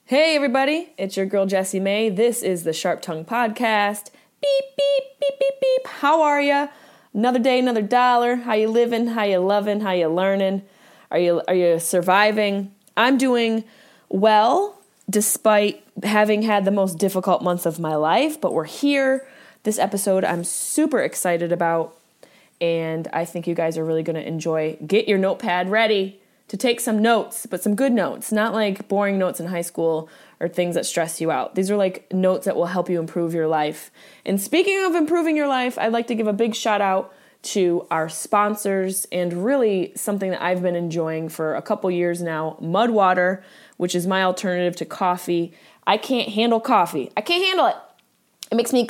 Hey everybody, it's your girl Jessie May. This is the Sharp Tongue Podcast. Beep, beep, beep, beep, beep. How are ya? Another day, another dollar. How you living? How you loving? How you learning? Are you surviving? I'm doing well, despite having had the most difficult months of my life, but we're here. This episode I'm super excited about, and I think you guys are really going to enjoy. Get your notepad ready to take some notes, but some good notes, not like boring notes in high school or things that stress you out. These are like notes that will help you improve your life. And speaking of improving your life, I'd like to give a big shout out to our sponsors and really something that I've been enjoying for a couple years now, Mudwater, which is my alternative to coffee. I can't handle coffee. I can't handle it. It makes me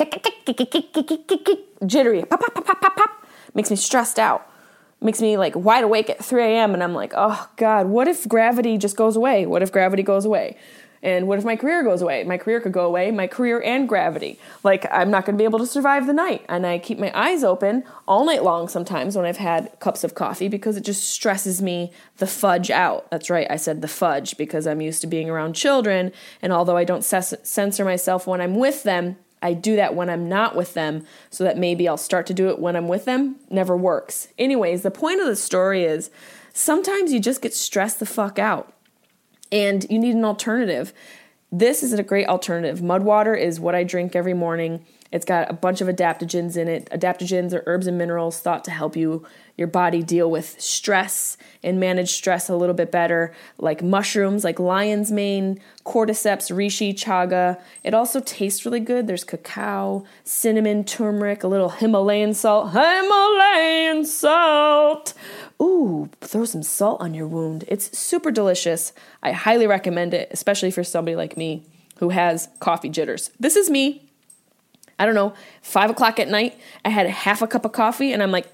jittery, pop, pop, pop, pop, pop, pop. Makes me stressed out. Makes me like wide awake at 3 a.m. and I'm like, oh God, what if gravity just goes away? What if gravity goes away? And what if my career goes away? My career could go away, my career and gravity. Like I'm not going to be able to survive the night. And I keep my eyes open all night long sometimes when I've had cups of coffee because it just stresses me the fudge out. That's right, I said the fudge because I'm used to being around children. And although I don't censor myself when I'm with them, I do that when I'm not with them so that maybe I'll start to do it when I'm with them. Never works. Anyways, the point of the story is sometimes you just get stressed the fuck out and you need an alternative. This is a great alternative. Mudwater is what I drink every morning. It's got a bunch of adaptogens in it. Adaptogens are herbs and minerals thought to help your body deal with stress and manage stress a little bit better, like mushrooms, like lion's mane, cordyceps, reishi, chaga. It also tastes really good. There's cacao, cinnamon, turmeric, a little Himalayan salt. Himalayan salt! Ooh, throw some salt on your wound. It's super delicious. I highly recommend it, especially for somebody like me who has coffee jitters. This is me. I don't know, 5 o'clock at night, I had half a cup of coffee, and I'm like,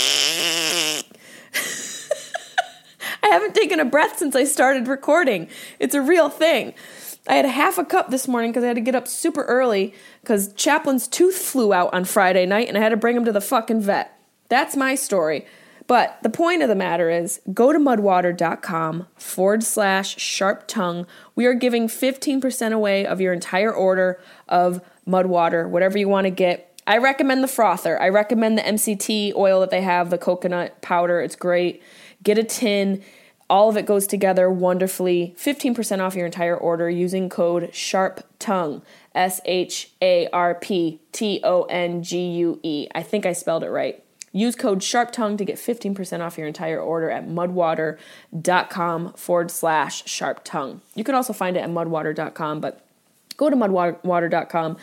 I haven't taken a breath since I started recording. It's a real thing. I had a half a cup this morning because I had to get up super early because Chaplin's tooth flew out on Friday night, and I had to bring him to the fucking vet. That's my story. But the point of the matter is, go to mudwater.com/sharp tongue. We are giving 15% away of your entire order of Mudwater, whatever you want to get. I recommend the frother. I recommend the MCT oil that they have, the coconut powder. It's great. Get a tin. All of it goes together wonderfully. 15% off your entire order using code SHARPTONGUE, SHARPTONGUE. I think I spelled it right. Use code SHARPTONGUE to get 15% off your entire order at mudwater.com/sharp tongue. You can also find it at mudwater.com, but go to mudwater.com,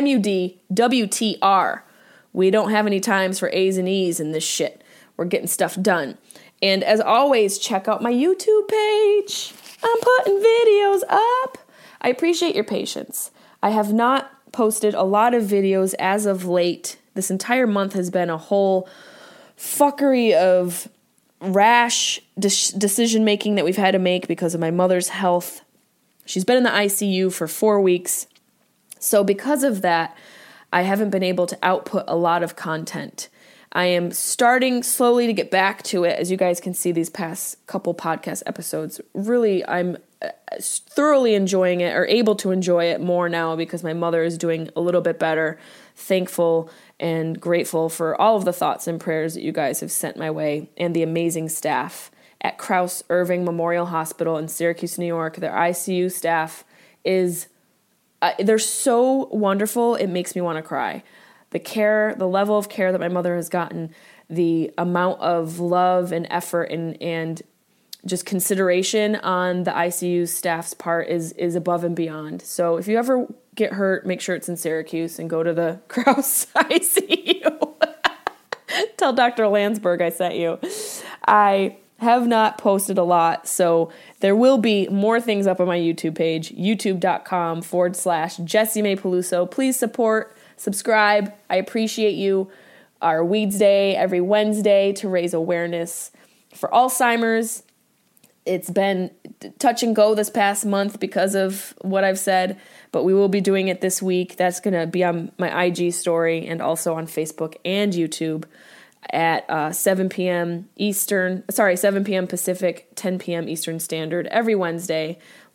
MUDWTR. We don't have any times for A's and E's in this shit. We're getting stuff done. And as always, check out my YouTube page. I'm putting videos up. I appreciate your patience. I have not posted a lot of videos as of late. This entire month has been a whole fuckery of rash decision-making that we've had to make because of my mother's health. She's been in the ICU for 4 weeks. So because of that, I haven't been able to output a lot of content. I am starting slowly to get back to it. As you guys can see these past couple podcast episodes, really I'm thoroughly enjoying it, or able to enjoy it more now because my mother is doing a little bit better. Thankful and grateful for all of the thoughts and prayers that you guys have sent my way, and the amazing staff at Krauss Irving Memorial Hospital in Syracuse, New York. Their ICU staff is, they're so wonderful, it makes me want to cry. The care, the level of care that my mother has gotten, the amount of love and effort and just consideration on the ICU staff's part is above and beyond. So if you ever get hurt, make sure it's in Syracuse and go to the Krauss ICU. Tell Dr. Landsberg I sent you. I have not posted a lot, so there will be more things up on my YouTube page, youtube.com/Jessie May Peluso. Please support, subscribe. I appreciate you. Our Weeds Day every Wednesday to raise awareness for Alzheimer's. It's been touch and go this past month because of what I've said, but we will be doing it this week. That's going to be on my IG story and also on Facebook and YouTube at 7 p.m. Pacific, 10 p.m. Eastern Standard every Wednesday.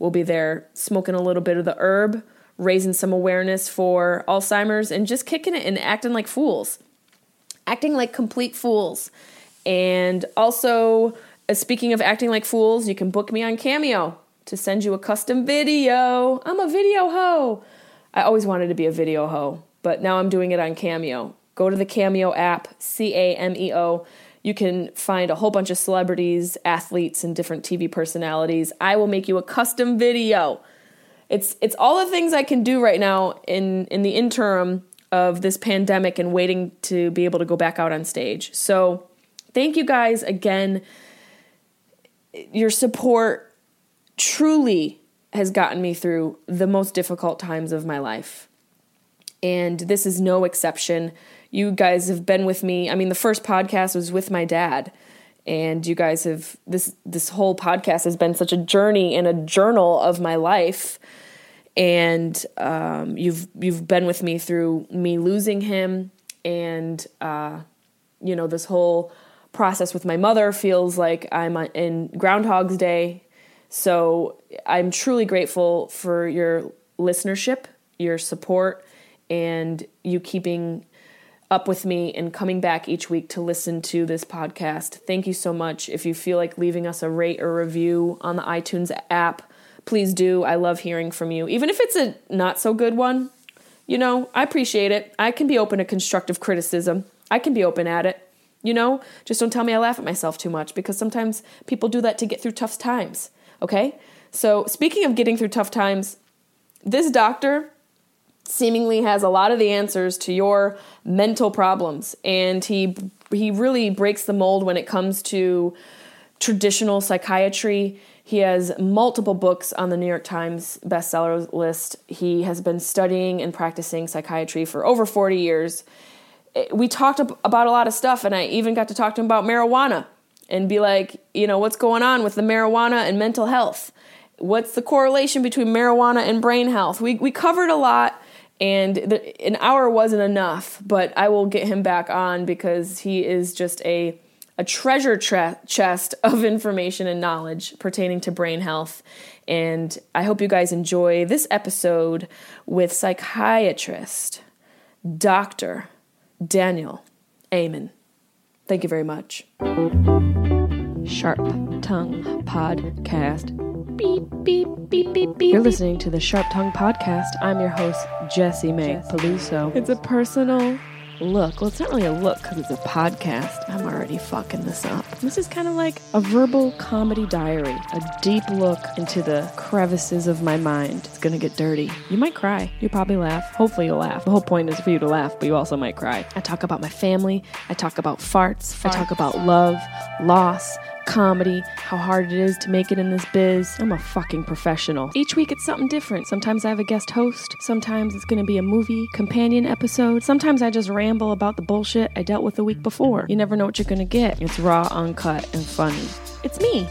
We'll be there smoking a little bit of the herb, raising some awareness for Alzheimer's, and just kicking it and acting like fools. Acting like complete fools. And also, speaking of acting like fools, you can book me on Cameo to send you a custom video. I'm a video hoe. I always wanted to be a video hoe, but now I'm doing it on Cameo. Go to the Cameo app, Cameo. You can find a whole bunch of celebrities, athletes, and different TV personalities. I will make you a custom video. It's all the things I can do right now in the interim of this pandemic and waiting to be able to go back out on stage. So thank you guys again. Your support truly has gotten me through the most difficult times of my life. And this is no exception. You guys have been with me. I mean, the first podcast was with my dad. And you guys have, this whole podcast has been such a journey and a journal of my life. And you've been with me through me losing him. And, this whole process with my mother feels like I'm in Groundhog's Day. So I'm truly grateful for your listenership, your support, and you keeping up with me and coming back each week to listen to this podcast. Thank you so much. If you feel like leaving us a rate or review on the iTunes app, please do. I love hearing from you. Even if it's a not so good one, I appreciate it. I can be open to constructive criticism. I can be open at it. Just don't tell me I laugh at myself too much, because sometimes people do that to get through tough times. Okay? So speaking of getting through tough times, this doctor seemingly has a lot of the answers to your mental problems. And he really breaks the mold when it comes to traditional psychiatry. He has multiple books on the New York Times bestseller list. He has been studying and practicing psychiatry for over 40 years. We talked about a lot of stuff, and I even got to talk to him about marijuana and be like, what's going on with the marijuana and mental health? What's the correlation between marijuana and brain health? We covered a lot, and an hour wasn't enough, but I will get him back on because he is just a treasure chest of information and knowledge pertaining to brain health. And I hope you guys enjoy this episode with psychiatrist, Dr. Daniel Amen. Thank you very much. Sharp Tongue Podcast. Beep, beep, beep, beep, beep. You're listening to the Sharp Tongue Podcast. I'm your host, Jessie Mae Peluso. It's a personal look. Well, it's not really a look because it's a podcast. I'm already fucking this up. This is kind of like a verbal comedy diary, a deep look into the crevices of my mind. It's gonna get dirty. You might cry. You'll probably laugh. Hopefully you'll laugh. The whole point is for you to laugh, but you also might cry. I talk about my family. I talk about farts. I talk about love, loss, comedy, how hard it is to make it in this biz. I'm a fucking professional. Each week it's something different. Sometimes I have a guest host. Sometimes it's gonna be a movie companion episode. Sometimes I just ramble about the bullshit I dealt with the week before. You never know what you're gonna get. It's raw, uncut, and funny. It's me.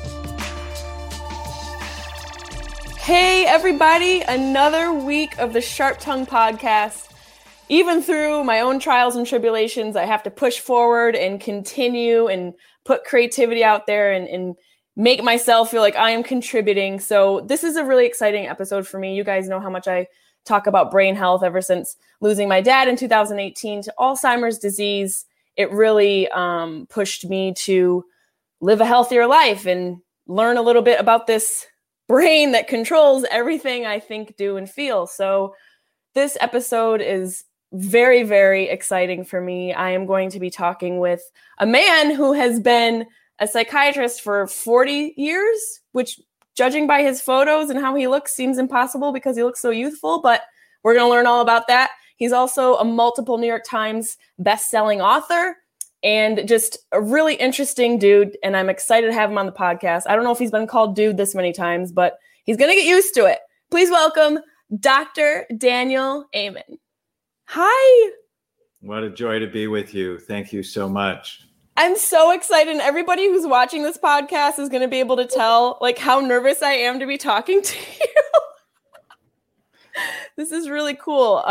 Hey everybody, another week of the Sharp Tongue Podcast. Even through my own trials and tribulations, I have to push forward and continue and put creativity out there and make myself feel like I am contributing. So this is a really exciting episode for me. You guys know how much I talk about brain health ever since losing my dad in 2018 to Alzheimer's disease. It really pushed me to live a healthier life and learn a little bit about this brain that controls everything I think, do, and feel. So this episode is very, very exciting for me. I am going to be talking with a man who has been a psychiatrist for 40 years, which, judging by his photos and how he looks, seems impossible because he looks so youthful, but we're going to learn all about that. He's also a multiple New York Times best-selling author and just a really interesting dude, and I'm excited to have him on the podcast. I don't know if he's been called dude this many times, but he's going to get used to it. Please welcome Dr. Daniel Amen. Hi. What a joy to be with you. Thank you so much. I'm so excited. And everybody who's watching this podcast is going to be able to tell how nervous I am to be talking to you. This is really cool.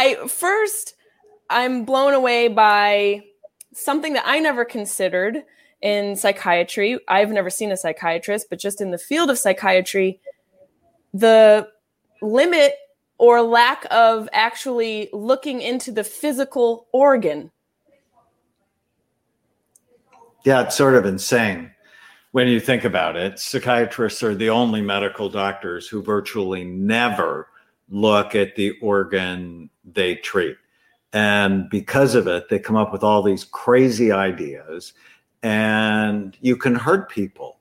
I'm blown away by something that I never considered. in psychiatry. I've never seen a psychiatrist, but just in the field of psychiatry, the limit or lack of actually looking into the physical organ. Yeah, it's sort of insane when you think about it. Psychiatrists are the only medical doctors who virtually never look at the organ they treat. And because of it, they come up with all these crazy ideas, and you can hurt people.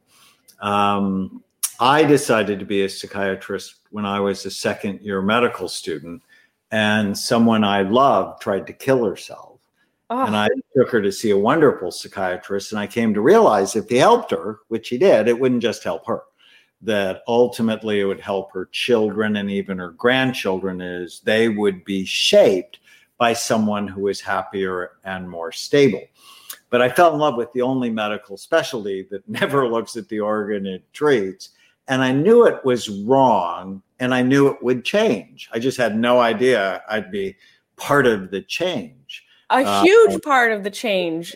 I decided to be a psychiatrist when I was a second-year medical student, and someone I loved tried to kill herself. Oh. And I took her to see a wonderful psychiatrist, and I came to realize if he helped her, which he did, it wouldn't just help her, that ultimately it would help her children and even her grandchildren, as they would be shaped by someone who is happier and more stable. But I fell in love with the only medical specialty that never looks at the organ it treats. And I knew it was wrong, and I knew it would change. I just had no idea I'd be part of the change. A huge part of the change.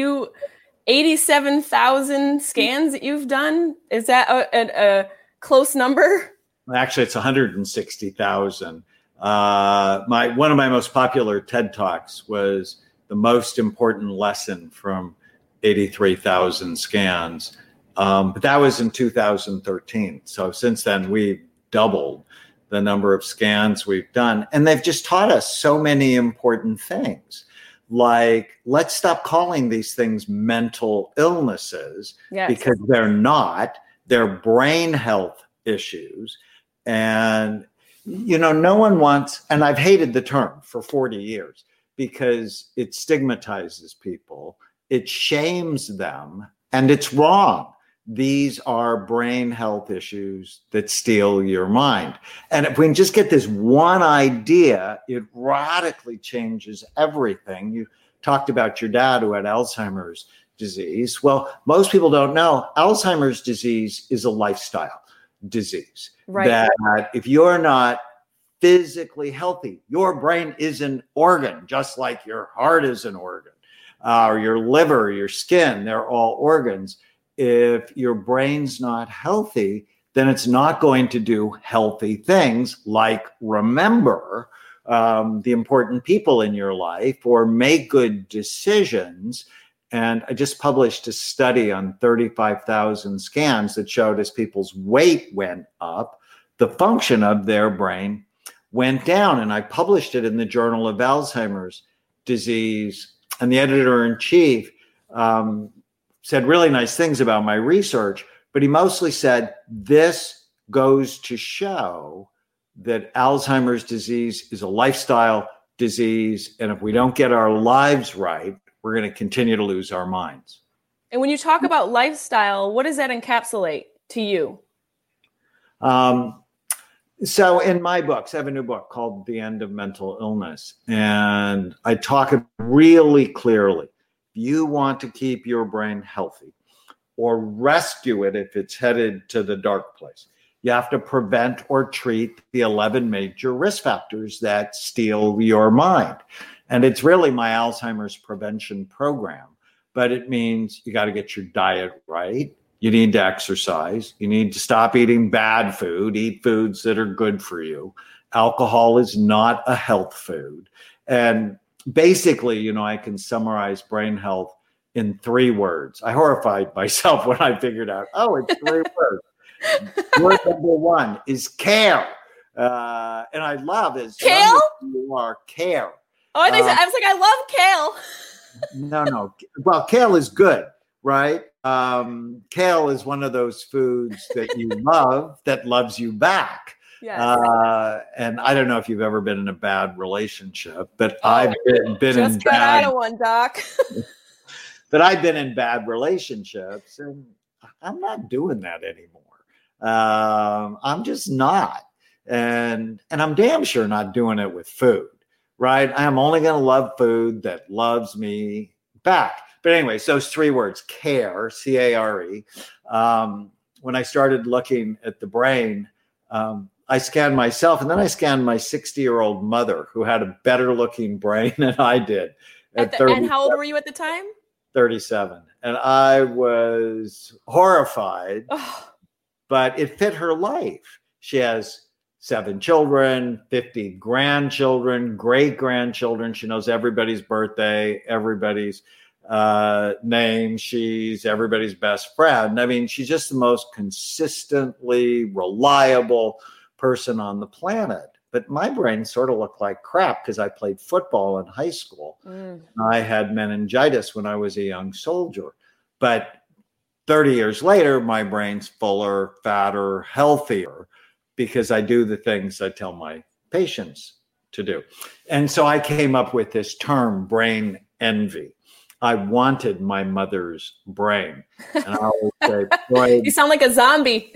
87,000 scans that you've done. Is that a close number? Actually, it's 160,000. One of my most popular TED Talks was the most important lesson from 83,000 scans. But that was in 2013. So since then, we've doubled the number of scans we've done. And they've just taught us so many important things. Like, let's stop calling these things mental illnesses, yes, because they're not. They're brain health issues. And, no one wants, and I've hated the term for 40 years because it stigmatizes people, it shames them, and it's wrong. These are brain health issues that steal your mind. And if we can just get this one idea, it radically changes everything. You talked about your dad who had Alzheimer's disease. Well, most people don't know Alzheimer's disease is a lifestyle disease. Right. That if you're not physically healthy, your brain is an organ, just like your heart is an organ, or your liver, your skin, they're all organs. If your brain's not healthy, then it's not going to do healthy things like remember the important people in your life or make good decisions. And I just published a study on 35,000 scans that showed as people's weight went up, the function of their brain went down. And I published it in the Journal of Alzheimer's Disease. And the editor-in-chief said really nice things about my research, but he mostly said, this goes to show that Alzheimer's disease is a lifestyle disease. And if we don't get our lives right, we're going to continue to lose our minds. And when you talk about lifestyle, what does that encapsulate to you? So in my books, I have a new book called The End of Mental Illness. And I talk really clearly. You want to keep your brain healthy or rescue it if it's headed to the dark place. You have to prevent or treat the 11 major risk factors that steal your mind. And it's really my Alzheimer's prevention program, but it means you got to get your diet right. You need to exercise. You need to stop eating bad food, eat foods that are good for you. Alcohol is not a health food. And basically, I can summarize brain health in 3 words. I horrified myself when I figured out, it's 3 words. Word number 1 is care. And I love it. Kale? You are care. Oh, I was like, I love kale. No. Well, kale is good, right? Kale is one of those foods that you love that loves you back. Yes. And I don't know if you've ever been in a bad relationship, but I've been in bad. Out of one, Doc. But I've been in bad relationships, and I'm not doing that anymore. I'm just not, and I'm damn sure not doing it with food, right? I'm only going to love food that loves me back. But anyways, those 3 words, care, C-A-R-E. When I started looking at the brain, I scanned myself, and then I scanned my 60-year-old mother who had a better looking brain than I did. And how old were you at the time? 37. And I was horrified, Oh, but it fit her life. She has 7 children, 50 grandchildren, great-grandchildren. She knows everybody's birthday, everybody's name. She's everybody's best friend. I mean, she's just the most consistently reliable person on the planet. But my brain sort of looked like crap because I played football in high school. I had meningitis when I was a young soldier. But 30 years later, my brain's fuller, fatter, healthier because I do the things I tell my patients to do. And so I came up with this term, brain envy. I wanted my mother's brain. And I always say, Freud. you sound like a zombie.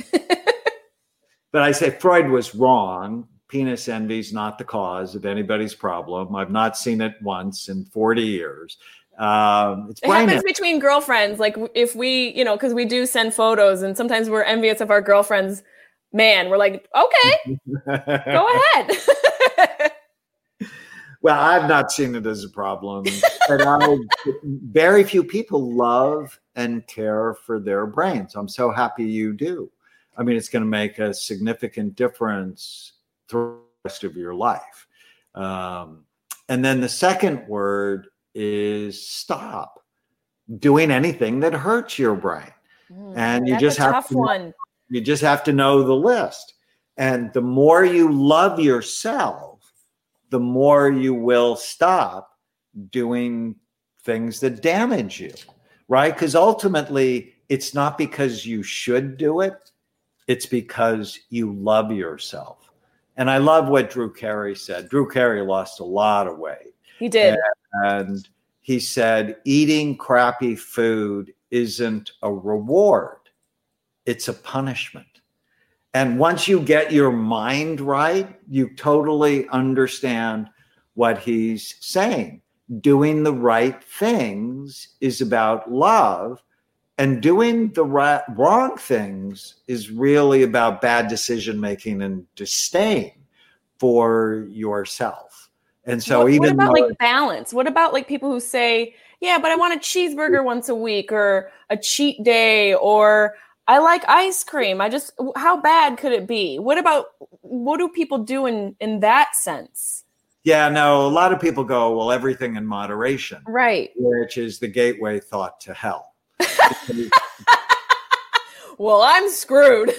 But I say Freud was wrong. Penis envy is not the cause of anybody's problem. I've not seen it once in 40 years. It happens between girlfriends. Like if we, because we do send photos and sometimes we're envious of our girlfriends. Man, we're like, okay, go ahead. Well, I've not seen it as a problem. But very few people love and care for their brains. I'm so happy you do. I mean, it's going to make a significant difference through the rest of your life. And then the second word is stop doing anything that hurts your brain. And you just have to, you just have to know the list. And the more you love yourself, the more you will stop doing things that damage you, right? Because ultimately, it's not because you should do it. It's because you love yourself. And I love what Drew Carey said. Drew Carey lost a lot of weight. He did. And he said, eating crappy food isn't a reward. It's a punishment. And once you get your mind right, you totally understand what he's saying. Doing the right things is about love. And doing the wrong things is really about bad decision-making and disdain for yourself. And so what about like balance? What about like people who say, yeah, but I want a cheeseburger once a week or a cheat day, or I like ice cream. How bad could it be? What do people do in that sense? Yeah, no, a lot of people go, well, everything in moderation. Right. Which is the gateway thought to hell. Well, I'm screwed.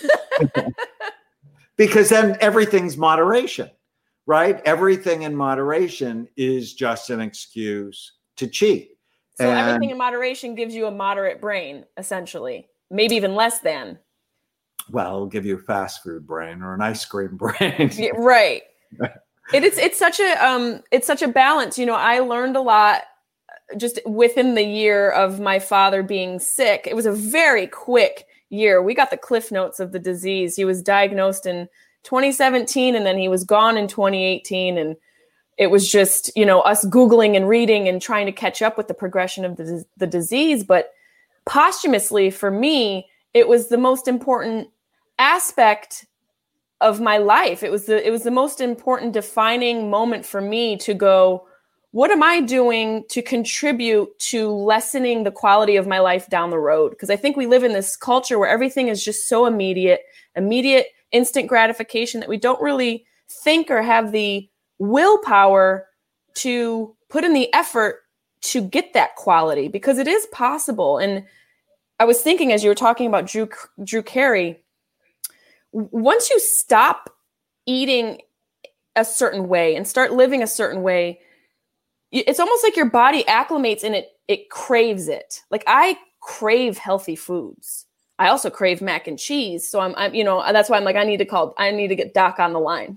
Because then everything's moderation, right? Everything in moderation is just an excuse to cheat. So everything in moderation gives you a moderate brain, essentially. Maybe even less than. Well, it'll give you a fast food brain or an ice cream brain. Yeah, right. It's such a balance. I learned a lot just within the year of my father being sick. It was a very quick year. We got the cliff notes of the disease. He was diagnosed in 2017 and then he was gone in 2018. And it was just, us Googling and reading and trying to catch up with the progression of the disease. But posthumously for me, it was the most important aspect of my life. It was the most important defining moment for me to go, what am I doing to contribute to lessening the quality of my life down the road? Because I think we live in this culture where everything is just so immediate instant gratification that we don't really think or have the willpower to put in the effort to get that quality, because it is possible. And I was thinking, as you were talking about Drew Carey, once you stop eating a certain way and start living a certain way, it's almost like your body acclimates and it craves it. Like I crave healthy foods. I also crave mac and cheese. So I'm that's why I'm like, I need to get Doc on the line.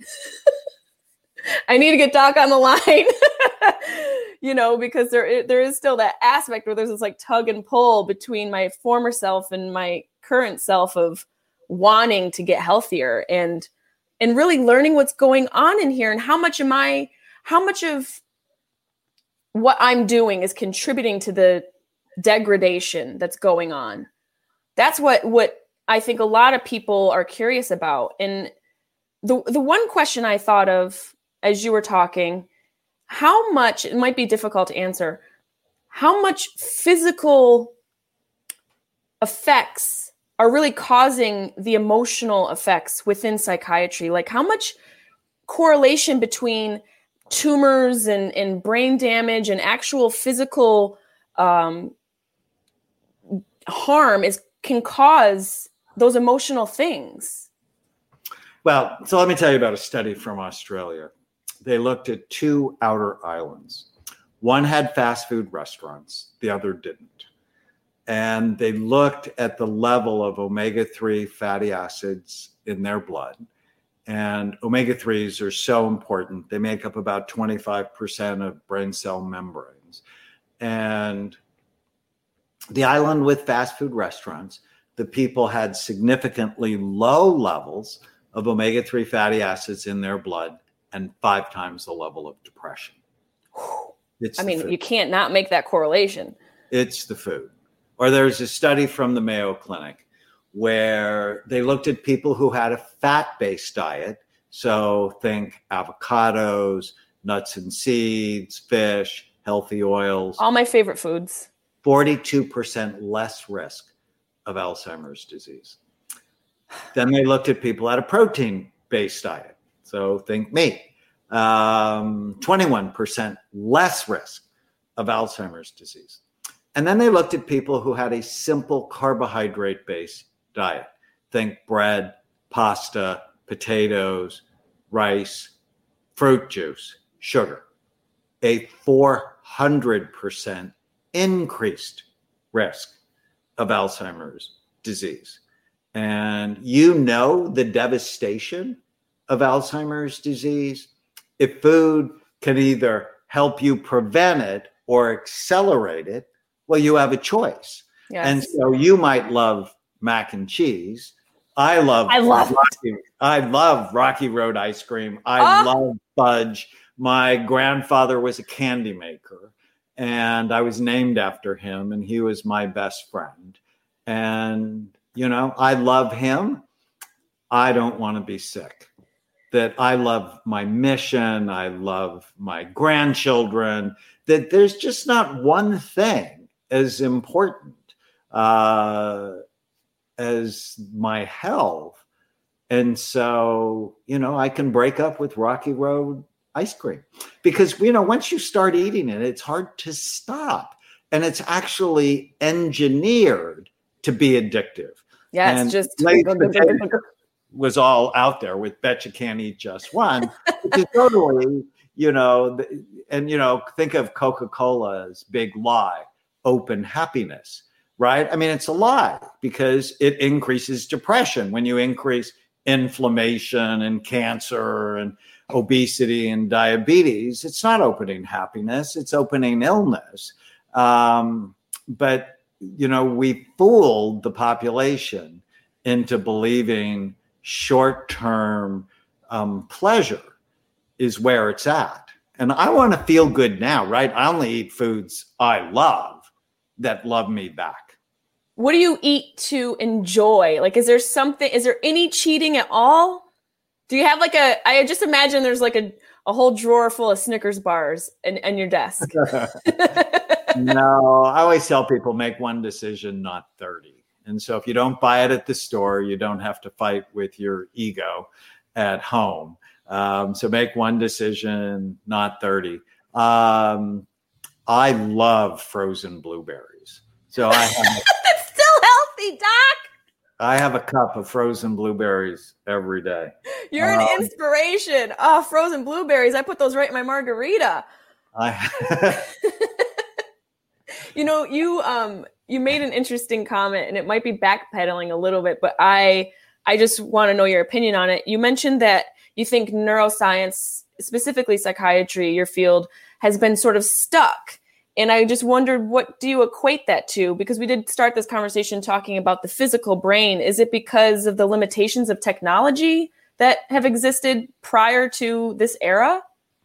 I need to get Doc on the line, because there is still that aspect where there's this like tug and pull between my former self and my current self of wanting to get healthier and really learning what's going on in here and how much of what I'm doing is contributing to the degradation that's going on. That's what I think a lot of people are curious about. And the one question I thought of as you were talking, how much, it might be difficult to answer, how much physical effects are really causing the emotional effects within psychiatry. Like how much correlation between tumors and brain damage and actual physical harm can cause those emotional things. Well, so let me tell you about a study from Australia. They looked at 2 outer islands. One had fast food restaurants, the other didn't. And they looked at the level of omega-3 fatty acids in their blood. And omega-3s are so important. They make up about 25% of brain cell membranes. And the island with fast food restaurants, the people had significantly low levels of omega-3 fatty acids in their blood and 5 times the level of depression. You can't not make that correlation. It's the food. Or there's a study from the Mayo Clinic where they looked at people who had a fat-based diet. So think avocados, nuts and seeds, fish, healthy oils. All my favorite foods. 42% less risk of Alzheimer's disease. Then they looked at people at a protein-based diet. So think meat. 21% less risk of Alzheimer's disease. And then they looked at people who had a simple carbohydrate-based diet. Think bread, pasta, potatoes, rice, fruit juice, sugar. A 400% increased risk of Alzheimer's disease. And you know the devastation of Alzheimer's disease. If food can either help you prevent it or accelerate it, well, you have a choice. Yes. And so you might love mac and cheese. I love Rocky Road ice cream. I love fudge. My grandfather was a candy maker, and I was named after him, and he was my best friend. And, I love him. I don't want to be sick. That I love my mission. I love my grandchildren. That there's just not one thing as important as my health. And so, I can break up with Rocky Road ice cream because, once you start eating it, it's hard to stop. And it's actually engineered to be addictive. Yeah, and it's just was all out there with bet you can't eat just one, which is totally, think of Coca-Cola's big lie, open happiness, right? I mean, it's a lie because it increases depression when you increase inflammation and cancer and obesity and diabetes. It's not opening happiness, it's opening illness. But, we fooled the population into believing short-term pleasure is where it's at. And I want to feel good now, right? I only eat foods I love that love me back. What do you eat to enjoy? Like, is there any cheating at all? Do you have I just imagine there's a whole drawer full of Snickers bars in your desk. No, I always tell people make one decision, not 30. And so if you don't buy it at the store, you don't have to fight with your ego at home. So make one decision, not 30. I love frozen blueberries. So I have That's still healthy, Doc. I have a cup of frozen blueberries every day. You're an inspiration. Frozen blueberries. I put those right in my margarita. You made an interesting comment, and it might be backpedaling a little bit, but I just want to know your opinion on it. You mentioned that you think neuroscience, specifically psychiatry, your field, has been sort of stuck. And I just wondered, what do you equate that to? Because we did start this conversation talking about the physical brain. Is it because of the limitations of technology that have existed prior to this era?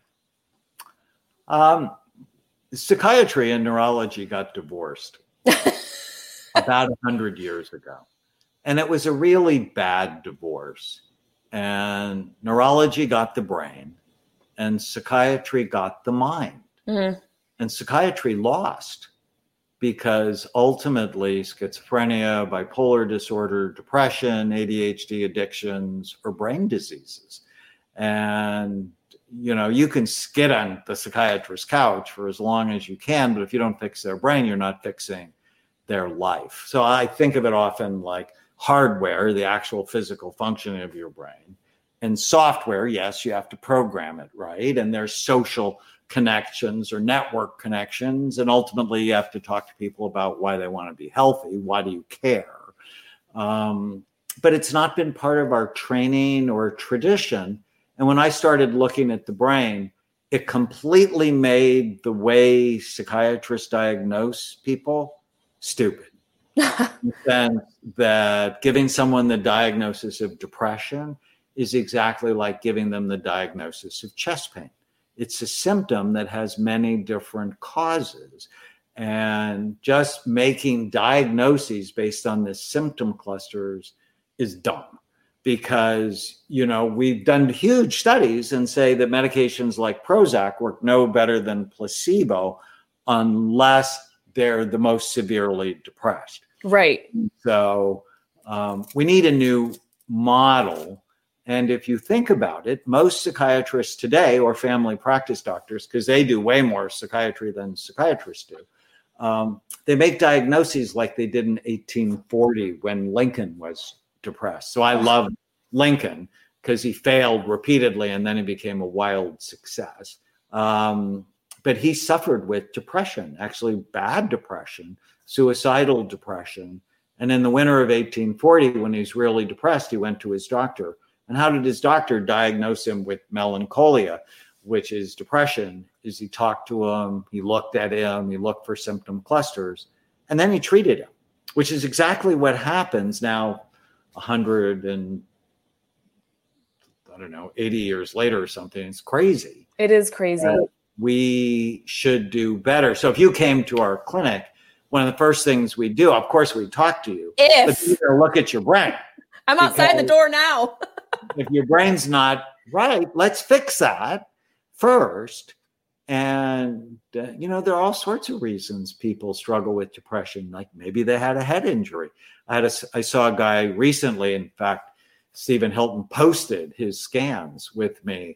Psychiatry and neurology got divorced about 100 years ago. And it was a really bad divorce. And neurology got the brain, and psychiatry got the mind. Mm-hmm. And psychiatry lost because ultimately schizophrenia, bipolar disorder, depression, ADHD, addictions, or brain diseases. And, you can skid on the psychiatrist's couch for as long as you can, but if you don't fix their brain, you're not fixing their life. So I think of it often like hardware, the actual physical functioning of your brain, and software. Yes, you have to program it, right? And there's social connections or network connections. And ultimately you have to talk to people about why they want to be healthy. Why do you care? But it's not been part of our training or tradition. And when I started looking at the brain, it completely made the way psychiatrists diagnose people stupid. And that giving someone the diagnosis of depression is exactly like giving them the diagnosis of chest pain. It's a symptom that has many different causes. And just making diagnoses based on the symptom clusters is dumb. Because, we've done huge studies and say that medications like Prozac work no better than placebo unless they're the most severely depressed. Right. So we need a new model. And if you think about it, most psychiatrists today, or family practice doctors, because they do way more psychiatry than psychiatrists do, they make diagnoses like they did in 1840 when Lincoln was depressed. So I love Lincoln because he failed repeatedly and then he became a wild success. But he suffered with depression, actually bad depression, suicidal depression. And in the winter of 1840, when he's really depressed, he went to his doctor. And how did his doctor diagnose him with melancholia, which is depression? Is he talked to him, he looked at him, he looked for symptom clusters, and then he treated him, which is exactly what happens now 80 years later or something. It's crazy. It is crazy. We should do better. So if you came to our clinic, one of the first things we do, of course, we talk to you. But you gotta look at your brain. I'm outside the door now. If your brain's not right, let's fix that first. And, there are all sorts of reasons people struggle with depression. Like maybe they had a head injury. I saw a guy recently, in fact, Stephen Hilton posted his scans with me.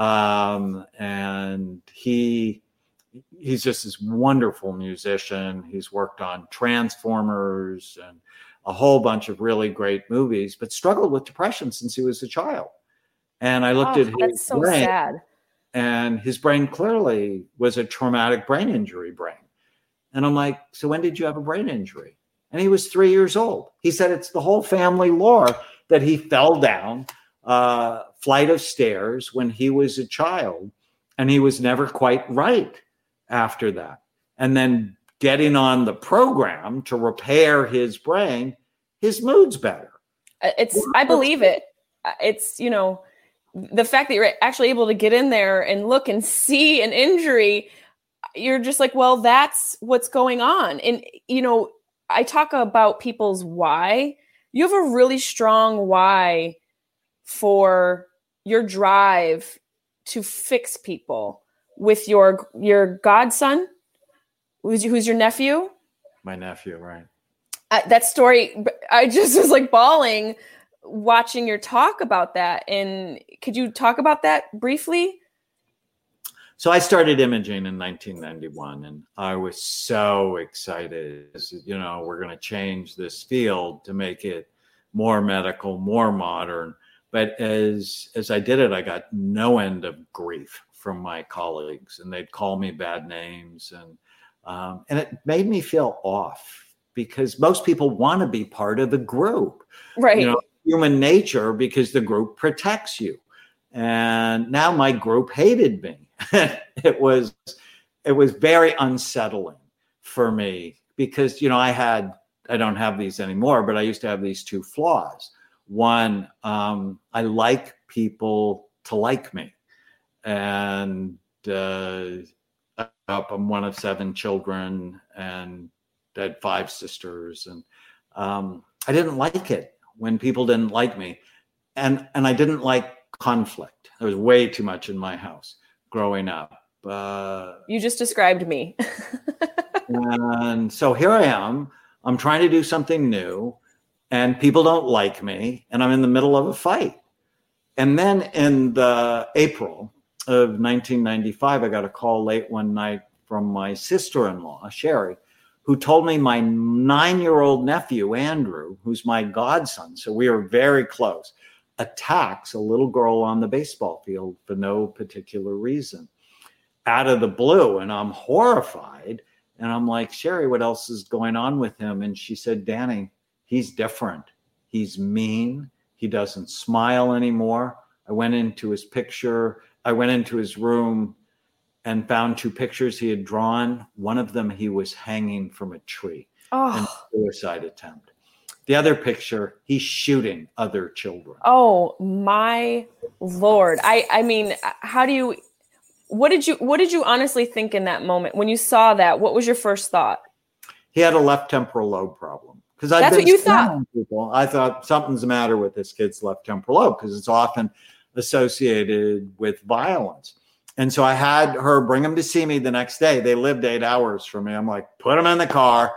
And he's just this wonderful musician. He's worked on Transformers and a whole bunch of really great movies, but struggled with depression since he was a child. And I looked at his that's so brain, sad. And his brain clearly was a traumatic brain injury brain. And I'm like, so when did you have a brain injury? And he was 3 years old. He said it's the whole family lore that he fell down a flight of stairs when he was a child, and he was never quite right after that. And then getting on the program to repair his brain, his mood's better. I believe it. It's, the fact that you're actually able to get in there and look and see an injury, you're just like, well, that's what's going on. And, I talk about people's why. You have a really strong why for your drive to fix people with your godson, who's your nephew. My nephew, right. That story, I just was like bawling watching your talk about that. And could you talk about that briefly? So I started imaging in 1991, and I was so excited. We're going to change this field to make it more medical, more modern. But as I did it, I got no end of grief from my colleagues, and they'd call me bad names, and it made me feel off because most people want to be part of the group, right? Human nature, because the group protects you. And now my group hated me. It was very unsettling for me because, I don't have these anymore, but I used to have these two flaws. One, I like people to like me. And I'm one of 7 children and I had 5 sisters. And I didn't like it when people didn't like me. And I didn't like conflict. There was way too much in my house growing up. You just described me. And so here I am. I'm trying to do something new, and people don't like me, and I'm in the middle of a fight. And then in the April of 1995, I got a call late one night from my sister-in-law, Sherry, who told me my 9-year-old nephew, Andrew, who's my godson, so we are very close, attacks a little girl on the baseball field for no particular reason, out of the blue. And I'm horrified. And I'm like, Sherry, what else is going on with him? And she said, Danny, he's different. He's mean. He doesn't smile anymore. I went into his room and found 2 pictures he had drawn. One of them, he was hanging from a tree in a suicide attempt. The other picture, he's shooting other children. Oh my Lord. I mean, what did you honestly think in that moment when you saw that? What was your first thought? He had a left temporal lobe problem. Because that's what you thought. People. I thought something's the matter with this kid's left temporal lobe because it's often associated with violence. And so I had her bring him to see me the next day. They lived 8 hours from me. I'm like, put him in the car.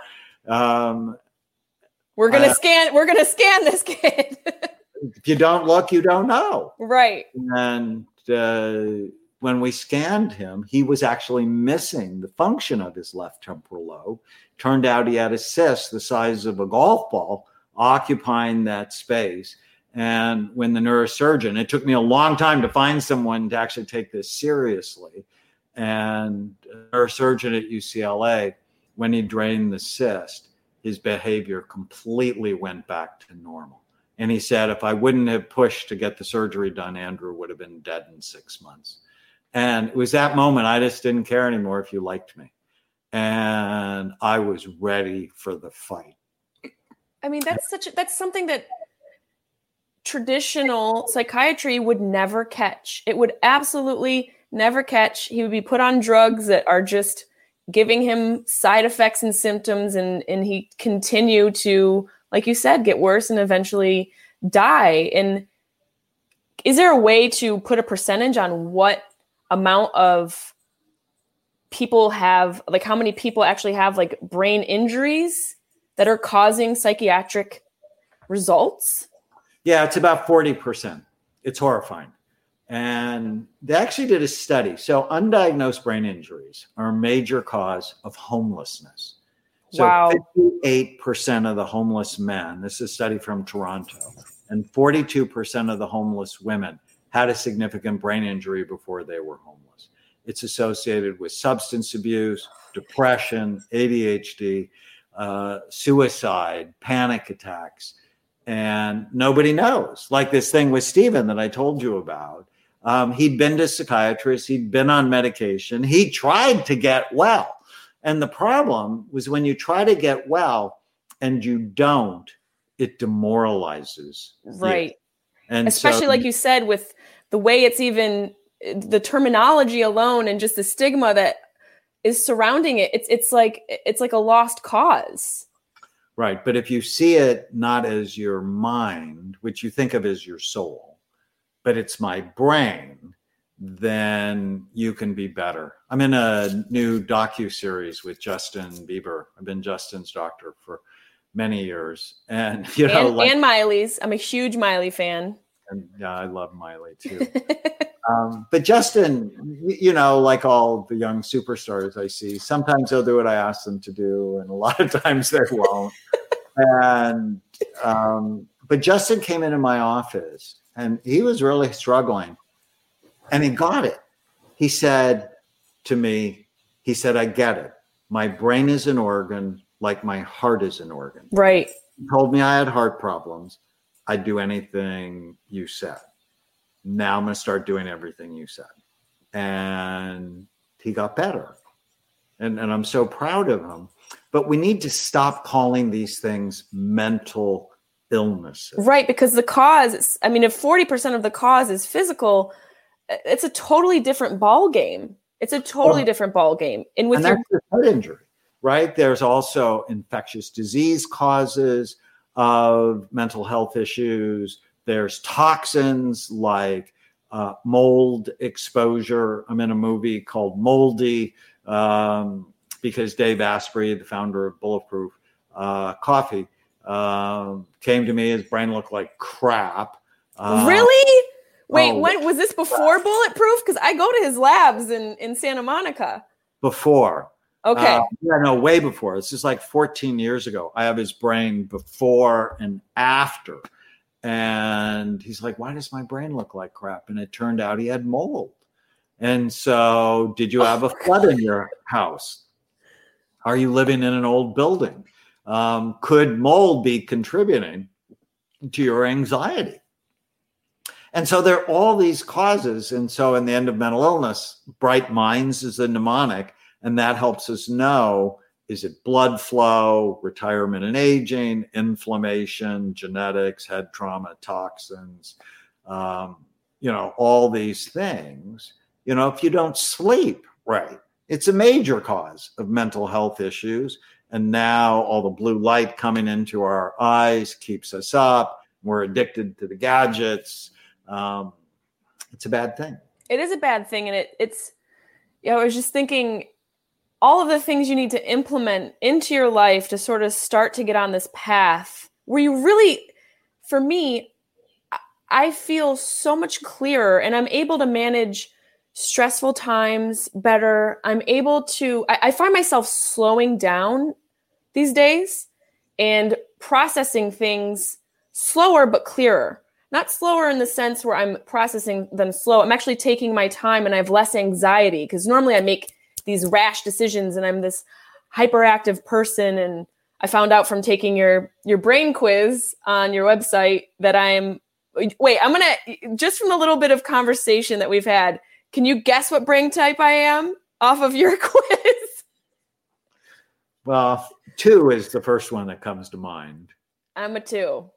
We're gonna scan this kid. If you don't look, you don't know. Right. And when we scanned him, he was actually missing the function of his left temporal lobe. Turned out he had a cyst the size of a golf ball occupying that space. And when the neurosurgeon, it took me a long time to find someone to actually take this seriously. And a neurosurgeon at UCLA, when he drained the cyst, his behavior completely went back to normal. And he said, if I wouldn't have pushed to get the surgery done, Andrew would have been dead in 6 months. And it was that moment I just didn't care anymore if you liked me. And I was ready for the fight. I mean, that's something that traditional psychiatry would never catch. It would absolutely never catch. He would be put on drugs that are just giving him side effects and symptoms, and he continue to, like you said, get worse and eventually die. And is there a way to put a percentage on what amount of people have, like how many people actually have like brain injuries that are causing psychiatric results? Yeah, it's about 40%. It's horrifying. And they actually did a study. So undiagnosed brain injuries are a major cause of homelessness. So wow. 58% of the homeless men, this is a study from Toronto, and 42% of the homeless women had a significant brain injury before they were homeless. It's associated with substance abuse, depression, ADHD, suicide, panic attacks, and nobody knows. Like this thing with Stephen that I told you about. He'd been to psychiatrists, he'd been on medication, he tried to get well. And the problem was when you try to get well and you don't, it demoralizes. Right. You. And especially like you said, with the way it's even the terminology alone and just the stigma that is surrounding it, it's like a lost cause. Right. But if you see it not as your mind, which you think of as your soul, but it's my brain, then you can be better. I'm in a new docu-series with Justin Bieber. I've been Justin's doctor for many years. And, and Miley's. I'm a huge Miley fan. And yeah, I love Miley too. But Justin, like all the young superstars I see, sometimes they'll do what I ask them to do, and a lot of times they won't. And but Justin came into my office, and he was really struggling, and he got it. He said to me, I get it. My brain is an organ, like my heart is an organ. Right. He told me I had heart problems. I'd do anything you said. Now I'm going to start doing everything you said. And he got better. And I'm so proud of him. But we need to stop calling these things mental illnesses. Right, because the cause, if 40% of the cause is physical, it's a totally different ball game. It's a totally different ball game. And that's the head injury, right? There's also infectious disease causes of mental health issues. There's toxins like mold exposure. I'm in a movie called Moldy. because Dave Asprey, the founder of Bulletproof Coffee, came to me. His brain looked like crap. Really? Wait, when was this before Bulletproof? Because I go to his labs in Santa Monica. Before. Okay. Way before. This is like 14 years ago. I have his brain before and after. And he's like, why does my brain look like crap? And it turned out he had mold. And so, did you have a flood in your house? Are you living in an old building? Could mold be contributing to your anxiety? And so there are all these causes. And so in the end of mental illness, Bright Minds is a mnemonic, and that helps us know, is it blood flow, retirement and aging, inflammation, genetics, head trauma, toxins, all these things. If you don't sleep right, it's a major cause of mental health issues. And now all the blue light coming into our eyes keeps us up. We're addicted to the gadgets. It's a bad thing. It is a bad thing. And it's, I was just thinking all of the things you need to implement into your life to sort of start to get on this path where you really, for me, I feel so much clearer and I'm able to manage stressful times better. I'm able to, I find myself slowing down these days and processing things slower but clearer. Not slower in the sense where I'm processing them slow. I'm actually taking my time and I have less anxiety because normally I make these rash decisions and I'm this hyperactive person. And I found out from taking your brain quiz on your website that I'm going to, just from the little bit of conversation that we've had, can you guess what brain type I am off of your quiz? Well, 2 is the first one that comes to mind. I'm a 2.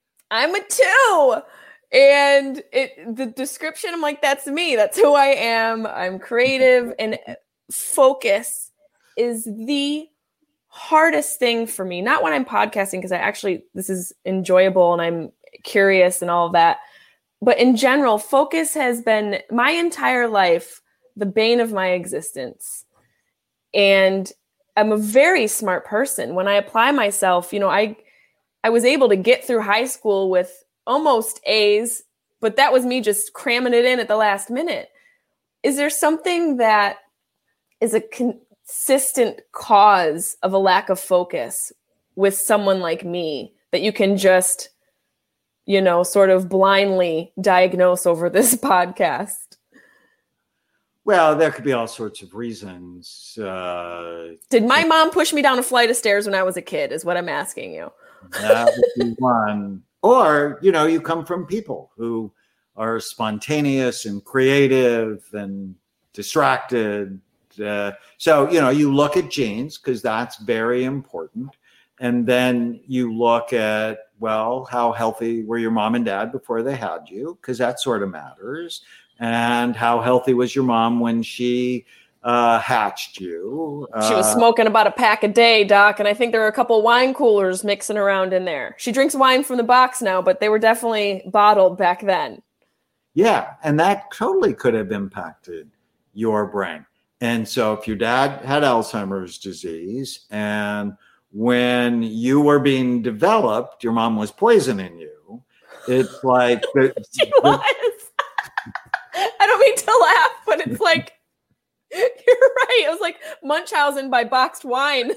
And the description, I'm like, that's me. That's who I am. I'm creative, and focus is the hardest thing for me. Not when I'm podcasting, because this is enjoyable and I'm curious and all of that. But in general, focus has been my entire life, the bane of my existence. And I'm a very smart person. When I apply myself, I was able to get through high school with almost A's, but that was me just cramming it in at the last minute. Is there something that is a consistent cause of a lack of focus with someone like me that you can just, sort of blindly diagnose over this podcast? Well, there could be all sorts of reasons. Did my mom push me down a flight of stairs when I was a kid, is what I'm asking you. That would be one. Or, you come from people who are spontaneous and creative and distracted. So, you look at genes because that's very important. And then you look at, how healthy were your mom and dad before they had you? Because that sort of matters. And how healthy was your mom when she hatched you? She was smoking about a pack a day, Doc, and I think there were a couple wine coolers mixing around in there. She drinks wine from the box now, but they were definitely bottled back then. Yeah, and that totally could have impacted your brain. And so if your dad had Alzheimer's disease and when you were being developed, your mom was poisoning you, it's like... She was. I don't mean to laugh, but it's like, you're right. It was like Munchausen by boxed wine.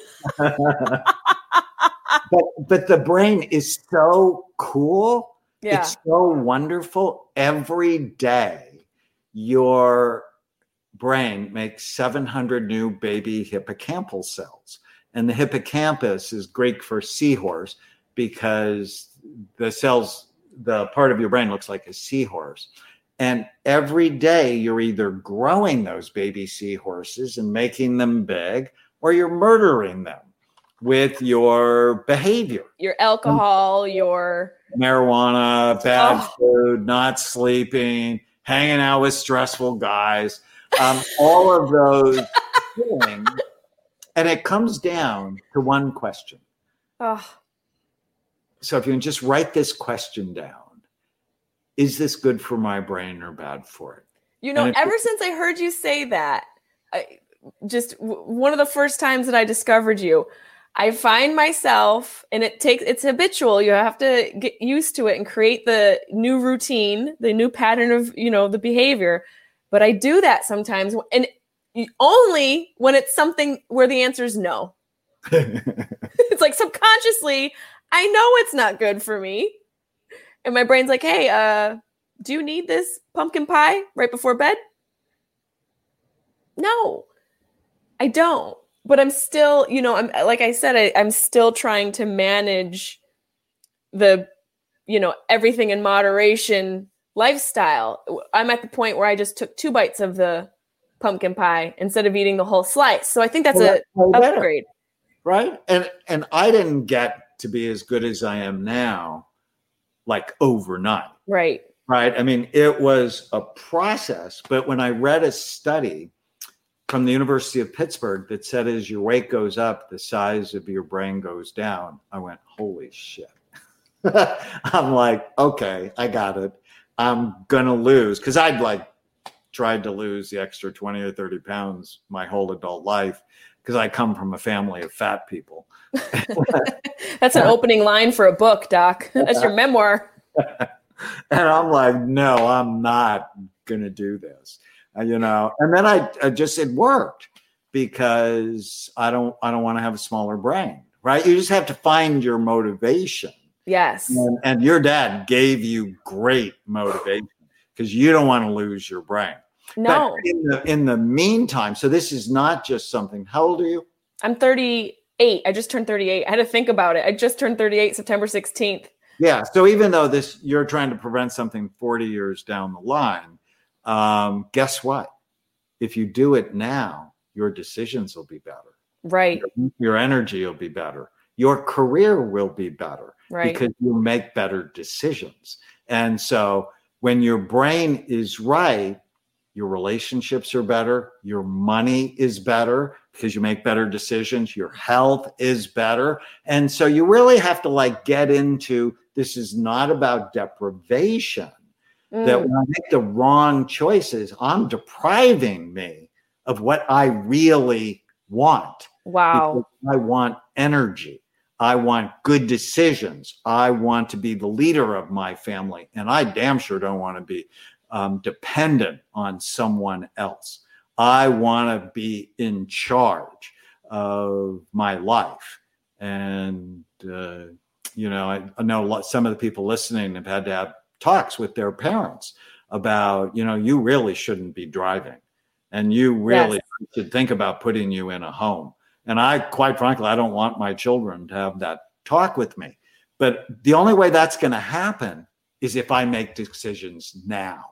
but the brain is so cool. Yeah. It's so wonderful. Every day, your brain makes 700 new baby hippocampal cells. And the hippocampus is Greek for seahorse because the part of your brain looks like a seahorse. And every day you're either growing those baby seahorses and making them big, or you're murdering them with your behavior. Your alcohol, your marijuana, bad food, not sleeping, hanging out with stressful guys, all of those things. And it comes down to one question. So if you can just write this question down. Is this good for my brain or bad for it? Ever since I heard you say that, one of the first times that I discovered you, I find myself, and it's habitual. You have to get used to it and create the new routine, the new pattern of, the behavior. But I do that sometimes, and only when it's something where the answer is no. It's like subconsciously, I know it's not good for me. And my brain's like, hey, do you need this pumpkin pie right before bed? No, I don't. But I'm still, I'm like I said, I'm still trying to manage the, everything in moderation lifestyle. I'm at the point where I just took 2 bites of the pumpkin pie instead of eating the whole slice. So I think that's an upgrade. Right. And I didn't get to be as good as I am now, like overnight. Right. Right. I mean, it was a process, but when I read a study from the University of Pittsburgh that said as your weight goes up, the size of your brain goes down, I went, holy shit. I'm like, okay, I got it. I'm going to lose. Because I'd tried to lose the extra 20 or 30 pounds my whole adult life because I come from a family of fat people. That's an opening line for a book, Doc. That's your memoir. And I'm like, no, I'm not going to do this. And then I just, it worked because I don't want to have a smaller brain, right? You just have to find your motivation. Yes. And your dad gave you great motivation because you don't want to lose your brain. No. But in the meantime, so this is not just something, how old are you? I'm 38. I just turned 38. I had to think about it. I just turned 38 September 16th. Yeah. So even though you're trying to prevent something 40 years down the line, guess what? If you do it now, your decisions will be better. Right. Your energy will be better. Your career will be better. Right. Because you make better decisions. And so when your brain is right, your relationships are better. Your money is better because you make better decisions. Your health is better. And so you really have to get into, this is not about deprivation. That when I make the wrong choices, I'm depriving me of what I really want. Wow. Because I want energy. I want good decisions. I want to be the leader of my family. And I damn sure don't want to be dependent on someone else. I want to be in charge of my life. And, I know some of the people listening have had to have talks with their parents about, you really shouldn't be driving and you really should think about putting you in a home. And quite frankly, I don't want my children to have that talk with me. But the only way that's going to happen is if I make decisions now.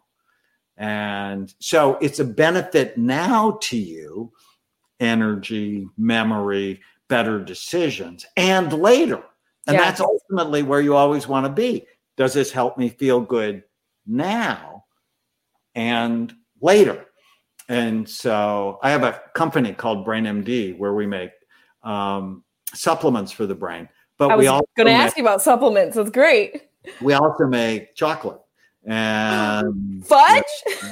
And so it's a benefit now to you, energy, memory, better decisions, and later. And that's ultimately where you always want to be. Does this help me feel good now and later? And so I have a company called BrainMD where we make supplements for the brain. But I was going to ask you about supplements. That's great. We also make chocolate and fudge.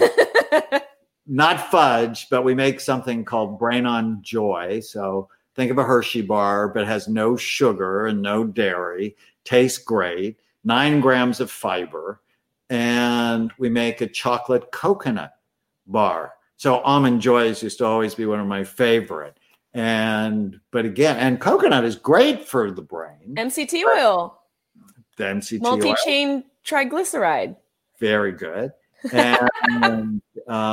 Not fudge, but we make something called Brain on Joy. So think of a Hershey bar, but has no sugar and no dairy. Tastes great. 9 grams of fiber. And we make a chocolate coconut bar. So Almond Joys used to always be one of my favorite. But again, coconut is great for the brain. MCT oil. The MCT multi-chain triglyceride. Very good. And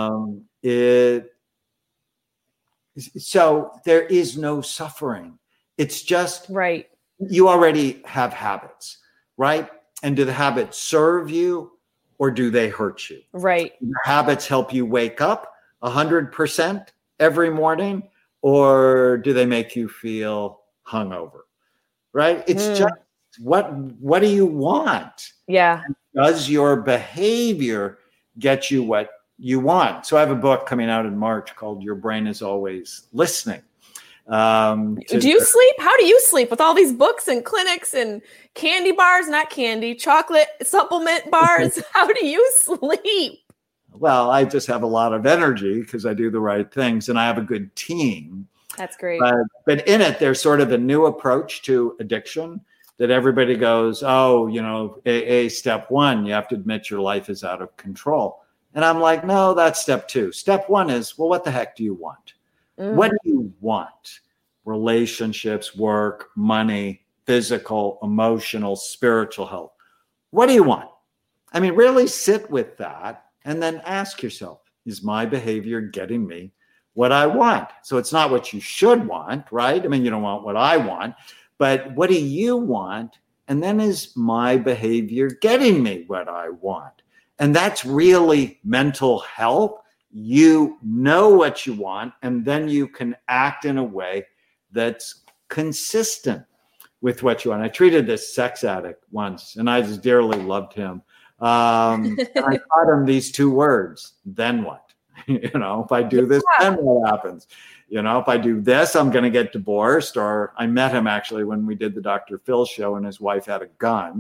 so there is no suffering. It's just right. You already have habits, right? And do the habits serve you or do they hurt you? Right. Do the habits help you wake up 100% every morning, or do they make you feel hungover? Right? It's just what do you want? Yeah. Does your behavior get you what you want? So I have a book coming out in March called Your Brain is Always Listening. Do you sleep? How do you sleep with all these books and clinics and candy bars, not candy, chocolate supplement bars? How do you sleep? Well, I just have a lot of energy because I do the right things and I have a good team. That's great. But in it, there's sort of a new approach to addiction that everybody goes, oh, AA step 1, you have to admit your life is out of control. And I'm like, no, that's step 2. Step 1 is, well, what the heck do you want? Mm-hmm. What do you want? Relationships, work, money, physical, emotional, spiritual health. What do you want? I mean, really sit with that and then ask yourself, is my behavior getting me what I want? So it's not what you should want, right? I mean, you don't want what I want, but what do you want? And then is my behavior getting me what I want? And that's really mental health. You know what you want, and then you can act in a way that's consistent with what you want. I treated this sex addict once, and I just dearly loved him. I taught him these 2 words, then what? If I do this, then what happens? If I do this, I'm going to get divorced. Or I met him actually when we did the Dr. Phil show and his wife had a gun.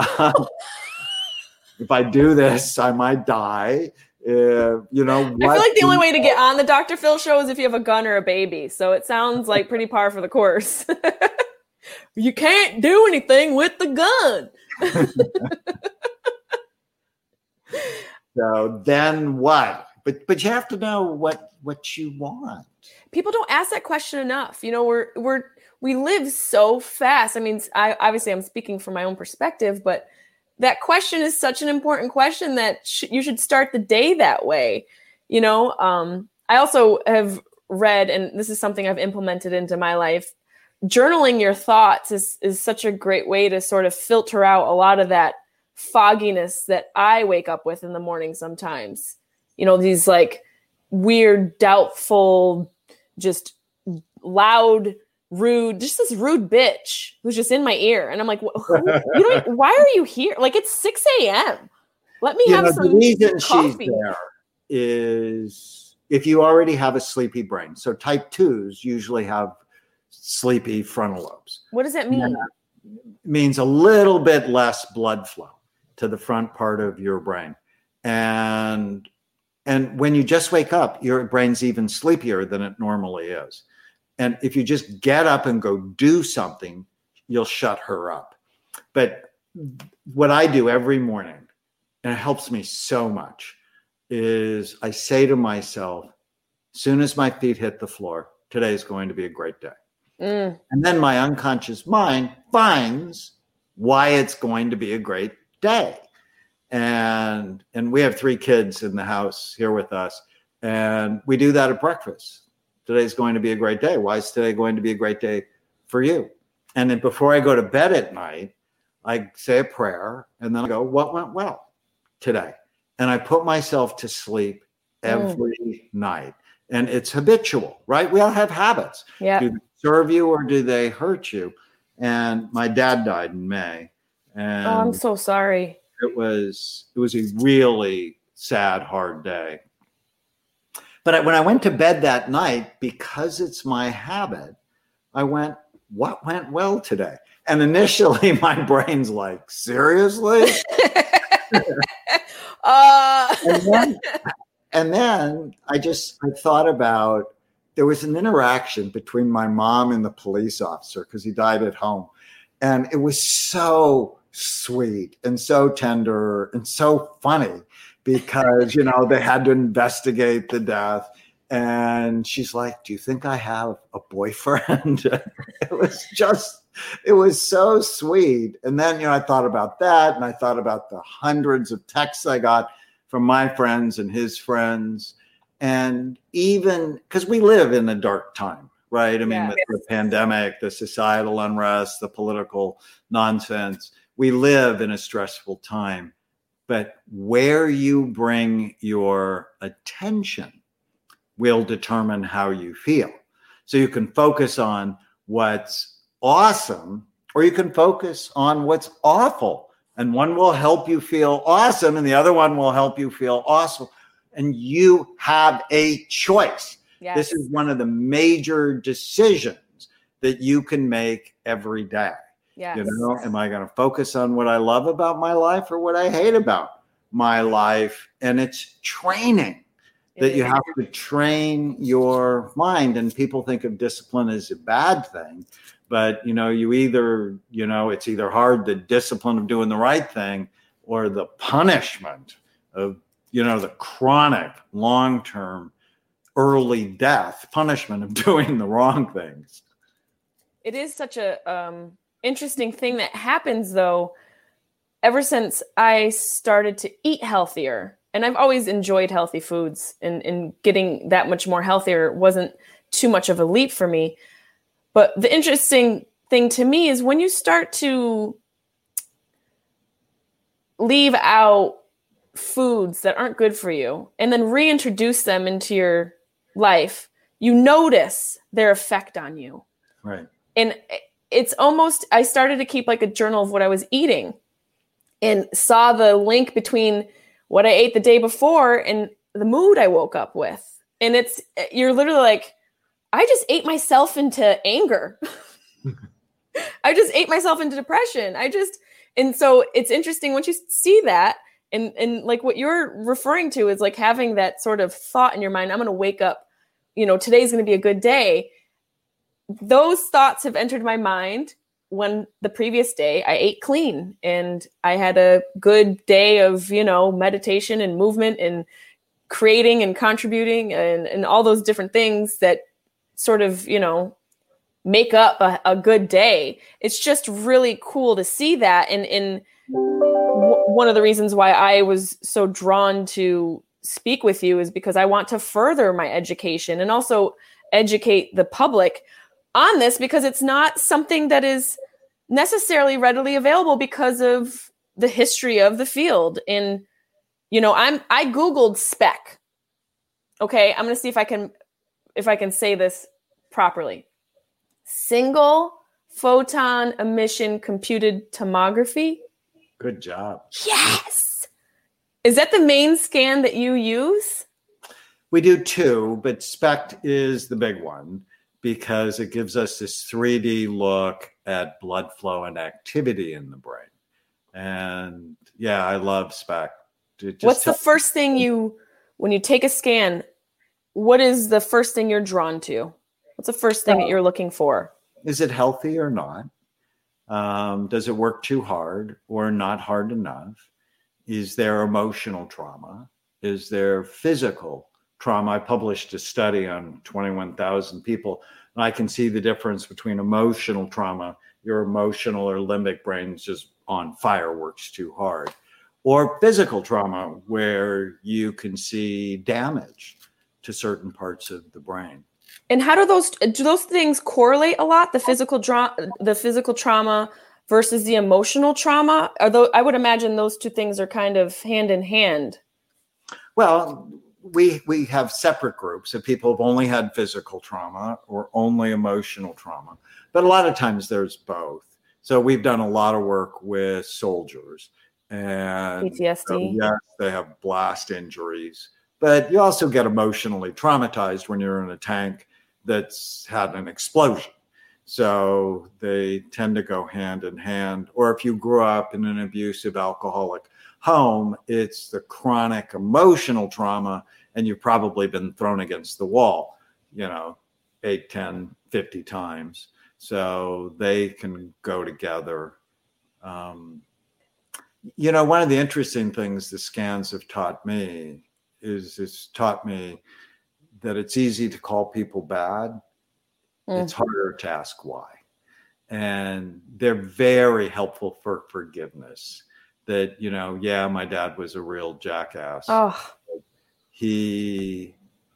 If I do this, I might die. I feel like the only way to get on the Dr. Phil show is if you have a gun or a baby. So it sounds like pretty par for the course. You can't do anything with the gun. So then what? But you have to know what you want. People don't ask that question enough. We live so fast. I mean, I'm speaking from my own perspective, but that question is such an important question that you should start the day that way. I also have read, and this is something I've implemented into my life, journaling your thoughts is such a great way to sort of filter out a lot of that fogginess that I wake up with in the morning sometimes. These like weird, doubtful, just loud, rude, just this rude bitch who's just in my ear. And I'm like, why are you here? Like, it's 6 a.m. Let me have some the reason coffee. She's there is if you already have a sleepy brain. So type 2s usually have sleepy frontal lobes. What does that mean? It means a little bit less blood flow to the front part of your brain. And when you just wake up, your brain's even sleepier than it normally is. And if you just get up and go do something, you'll shut her up. But what I do every morning, and it helps me so much, is I say to myself, as soon as my feet hit the floor, today is going to be a great day. And then my unconscious mind finds why it's going to be a great day. And we have 3 kids in the house here with us, and we do that at breakfast. Today's going to be a great day. Why is today going to be a great day for you? And then before I go to bed at night, I say a prayer, and then I go, what went well today? And I put myself to sleep every night. And it's habitual, right? We all have habits. Yeah. Do they serve you or do they hurt you? And my dad died in May. And I'm so sorry. It was a really sad, hard day. But when I went to bed that night, because it's my habit, I went, what went well today? And initially my brain's like, seriously? And then I thought about, there was an interaction between my mom and the police officer because he died at home. And it was so sweet and so tender and so funny because, they had to investigate the death. And she's like, do you think I have a boyfriend? It was so sweet. And then, I thought about that, and I thought about the hundreds of texts I got from my friends and his friends. And even because we live in a dark time, right? I mean, with the pandemic, the societal unrest, the political nonsense, we live in a stressful time. But where you bring your attention will determine how you feel. So you can focus on what's awesome, or you can focus on what's awful. And one will help you feel awesome, and the other one will help you feel awesome. And you have a choice. Yes. This is one of the major decisions that you can make every day. Yes. Am I going to focus on what I love about my life or what I hate about my life. And it's training that you have to train your mind. And people think of discipline as a bad thing. But, you either, it's either hard, the discipline of doing the right thing, or the punishment of, the chronic, long-term, early death punishment of doing the wrong things. It is such a interesting thing that happens, though, ever since I started to eat healthier. And I've always enjoyed healthy foods, and getting that much more healthier wasn't too much of a leap for me. But the interesting thing to me is when you start to leave out foods that aren't good for you and then reintroduce them into your life, you notice their effect on you. Right. And it's almost, I started to keep like a journal of what I was eating and saw the link between what I ate the day before and the mood I woke up with. And you're literally like, I just ate myself into anger. I just ate myself into depression. And so it's interesting once you see that, and like what you're referring to is like having that sort of thought in your mind, I'm going to wake up, today's going to be a good day. Those thoughts have entered my mind when the previous day I ate clean and I had a good day of, meditation and movement and creating and contributing and all those different things that sort of, make up a good day. It's just really cool to see that. And one of the reasons why I was so drawn to speak with you is because I want to further my education and also educate the public on this, because it's not something that is necessarily readily available because of the history of the field. And, I Googled SPEC. Okay. I'm going to see if I can say this properly. Single photon emission computed tomography. Good job. Yes. Is that the main scan that you use? We do too, but SPECT is the big one because it gives us this 3D look at blood flow and activity in the brain. And yeah, I love SPECT. What's the first thing when you take a scan, what is the first thing you're drawn to? What's the first thing that you're looking for? Is it healthy or not? Does it work too hard or not hard enough? Is there emotional trauma? Is there physical trauma? I published a study on 21,000 people, and I can see the difference between emotional trauma, your emotional or limbic brain's just on fireworks too hard, or physical trauma where you can see damage to certain parts of the brain. And how do those things correlate a lot? The physical trauma versus the emotional trauma? I would imagine those two things are kind of hand in hand. Well, we have separate groups of people who've only had physical trauma or only emotional trauma, but a lot of times there's both. So we've done a lot of work with soldiers and PTSD. So yes, they have blast injuries, but you also get emotionally traumatized when you're in a tank that's had an explosion. So they tend to go hand in hand. Or if you grew up in an abusive alcoholic home, it's the chronic emotional trauma, and you've probably been thrown against the wall, 8, 10, 50 times. So they can go together. One of the interesting things the scans have taught me is it's taught me that it's easy to call people bad. It's harder to ask why. And they're very helpful for forgiveness. That, yeah, my dad was a real jackass. Oh. He,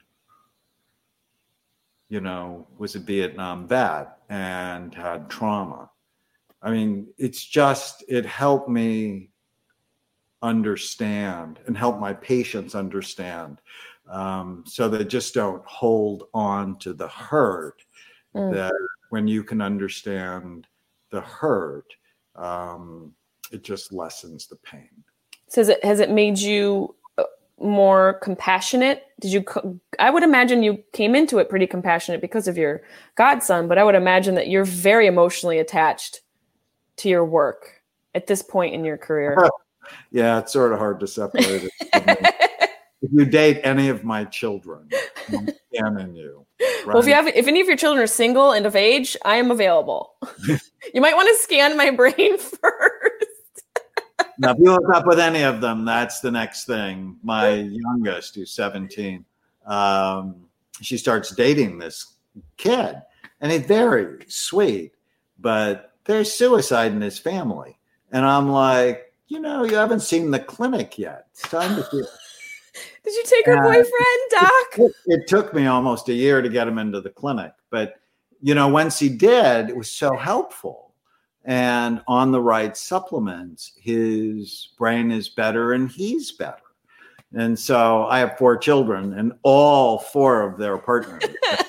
was a Vietnam vet and had trauma. I mean, it helped me understand and help my patients understand, so they just don't hold on to the hurt. That when you can understand the hurt, it just lessens the pain. So has it made you more compassionate? I would imagine you came into it pretty compassionate because of your godson, but I would imagine that you're very emotionally attached to your work at this point in your career. Yeah, it's sort of hard to separate it. If you date any of my children, I'm scanning you. Right? Well, if any of your children are single and of age, I am available. You might want to scan my brain first. Now, if you hook up with any of them, that's the next thing. My youngest, who's 17, she starts dating this kid, and he's very sweet, but there's suicide in his family. And I'm like, you haven't seen the clinic yet. It's time to see it. Did you take her boyfriend, Doc? It took me almost a year to get him into the clinic. But, once he did, it was so helpful. And on the right supplements, his brain is better and he's better. And so I have 4 children, and all 4 of their partners.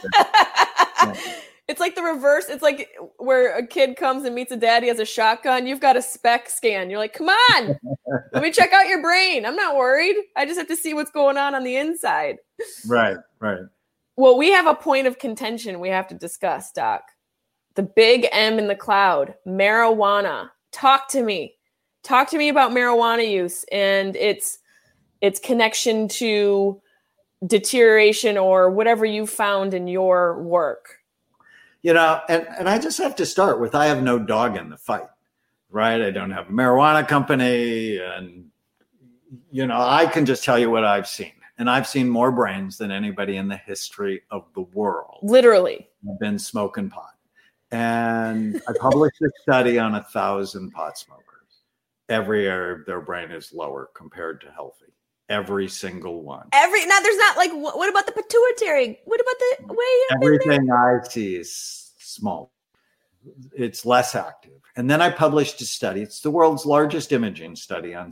It's like the reverse. It's like where a kid comes and meets a dad, he has a shotgun. You've got a SPECT scan. You're like, come on, let me check out your brain. I'm not worried. I just have to see what's going on the inside. Right. Well, we have a point of contention we have to discuss, Doc. The big M in the cloud, marijuana. Talk to me. Talk to me about marijuana use and its connection to deterioration or whatever you found in your work. And I just have to start with, I have no dog in the fight, right? I don't have a marijuana company, and, I can just tell you what I've seen. And I've seen more brains than anybody in the history of the world. Literally. I've been smoking pot. And I published a study on 1,000 pot smokers. Every area of their brain is lower compared to healthy. Every single one. Now there's not like, what about the pituitary? What about the way? Everything I see is small. It's less active. And then I published a study. It's the world's largest imaging study on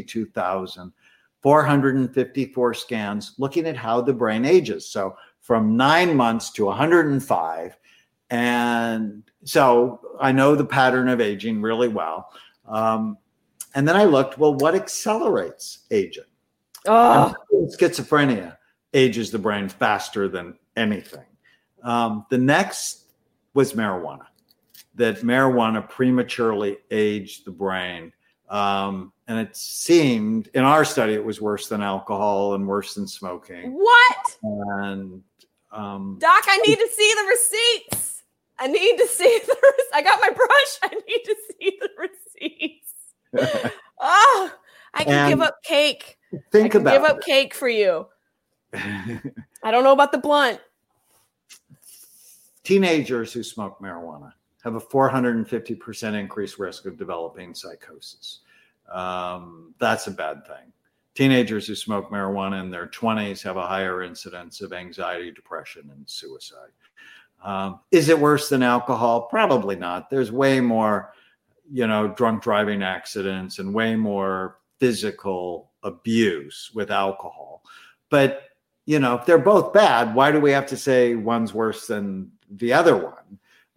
62,454 scans looking at how the brain ages. So from 9 months to 105. And so I know the pattern of aging really well. And then I looked, what accelerates aging? Schizophrenia ages the brain faster than anything. The next was marijuana, that marijuana prematurely aged the brain. And it seemed, in our study, it was worse than alcohol and worse than smoking. What? And Doc, I need to see the receipts. I got my brush. I need to see the receipts. I can give up cake. Give up cake for you. I don't know about the blunt. Teenagers who smoke marijuana have a 450% increased risk of developing psychosis. That's a bad thing. Teenagers who smoke marijuana in their 20s have a higher incidence of anxiety, depression, and suicide. Is it worse than alcohol? Probably not. There's way more, drunk driving accidents and way more physical abuse with alcohol. But, if they're both bad, why do we have to say one's worse than the other one?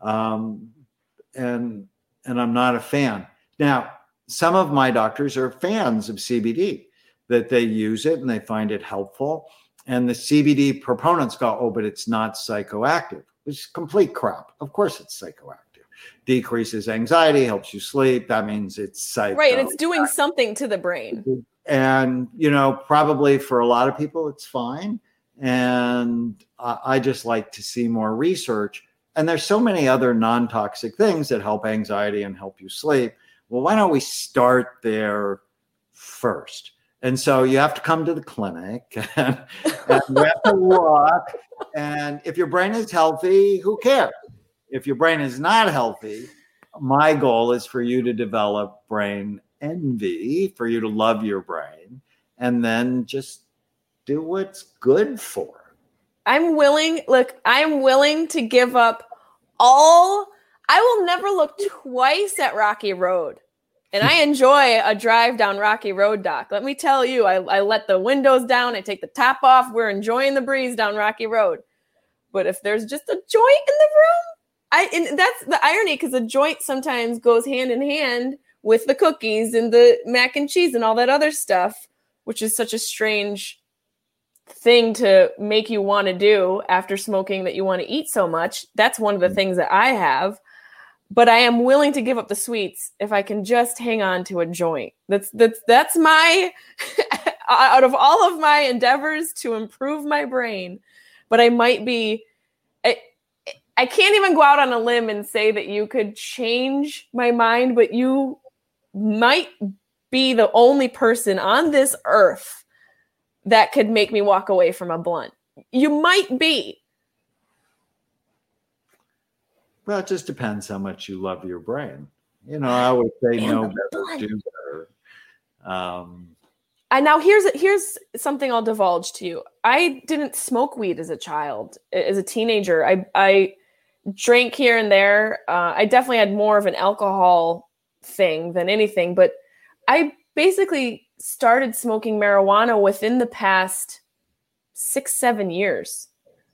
And I'm not a fan. Now, some of my doctors are fans of CBD, that they use it and they find it helpful. And the CBD proponents go, but it's not psychoactive. It's complete crap. Of course it's psychoactive. Decreases anxiety, helps you sleep. That means it's psycho. Right, and it's doing something to the brain. And, probably for a lot of people, it's fine. And I just like to see more research. And there's so many other non-toxic things that help anxiety and help you sleep. Well, why don't we start there first? And so you have to come to the clinic and you have to walk. And if your brain is healthy, who cares? If your brain is not healthy, my goal is for you to develop brain envy, for you to love your brain, and then just do what's good for it. I'm willing to give up I will never look twice at Rocky Road. And I enjoy a drive down Rocky Road, Doc. Let me tell you, I let the windows down. I take the top off. We're enjoying the breeze down Rocky Road. But if there's just a joint in the room, and that's the irony, because the joint sometimes goes hand in hand with the cookies and the mac and cheese and all that other stuff, which is such a strange thing to make you want to do after smoking, that you want to eat so much. That's one of the things that I have. but I am willing to give up the sweets if I can just hang on to a joint. That's my out of all of my endeavors to improve my brain. But I might be, I can't even go out on a limb and say that you could change my mind, but you might be the only person on this earth that could make me walk away from a blunt. You might be. Well, it just depends how much you love your brain. You know, I would say no better, do better. And now here's something I'll divulge to you. I didn't smoke weed as a child. As a teenager, I drank here and there. I definitely had more of an alcohol thing than anything, but I basically started smoking marijuana within the past 6-7 years.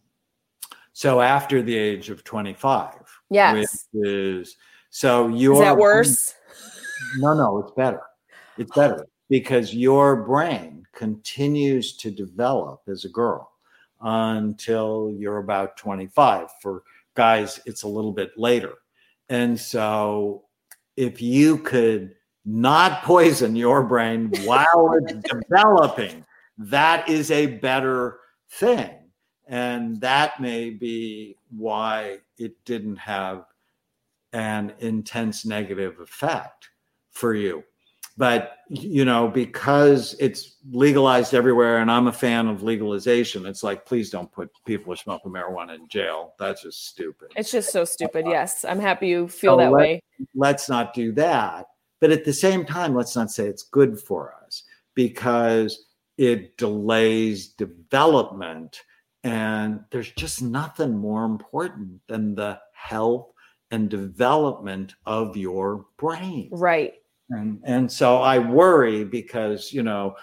So after the age of 25. Yes. Is that worse? No, it's better. It's better because your brain continues to develop as a girl until you're about 25. For guys, it's a little bit later. And so if you could not poison your brain while it's developing, that is a better thing. And that may be why it didn't have an intense negative effect for you. But, you know, because it's legalized everywhere and I'm a fan of legalization, it's like, please don't put people who are smoking marijuana in jail. That's just stupid. It's just so stupid. Yes. I'm happy you feel that way. Let's not do that. But at the same time, let's not say it's good for us because it delays development. And there's just nothing more important than the health and development of your brain. Right. And so I worry because, you know,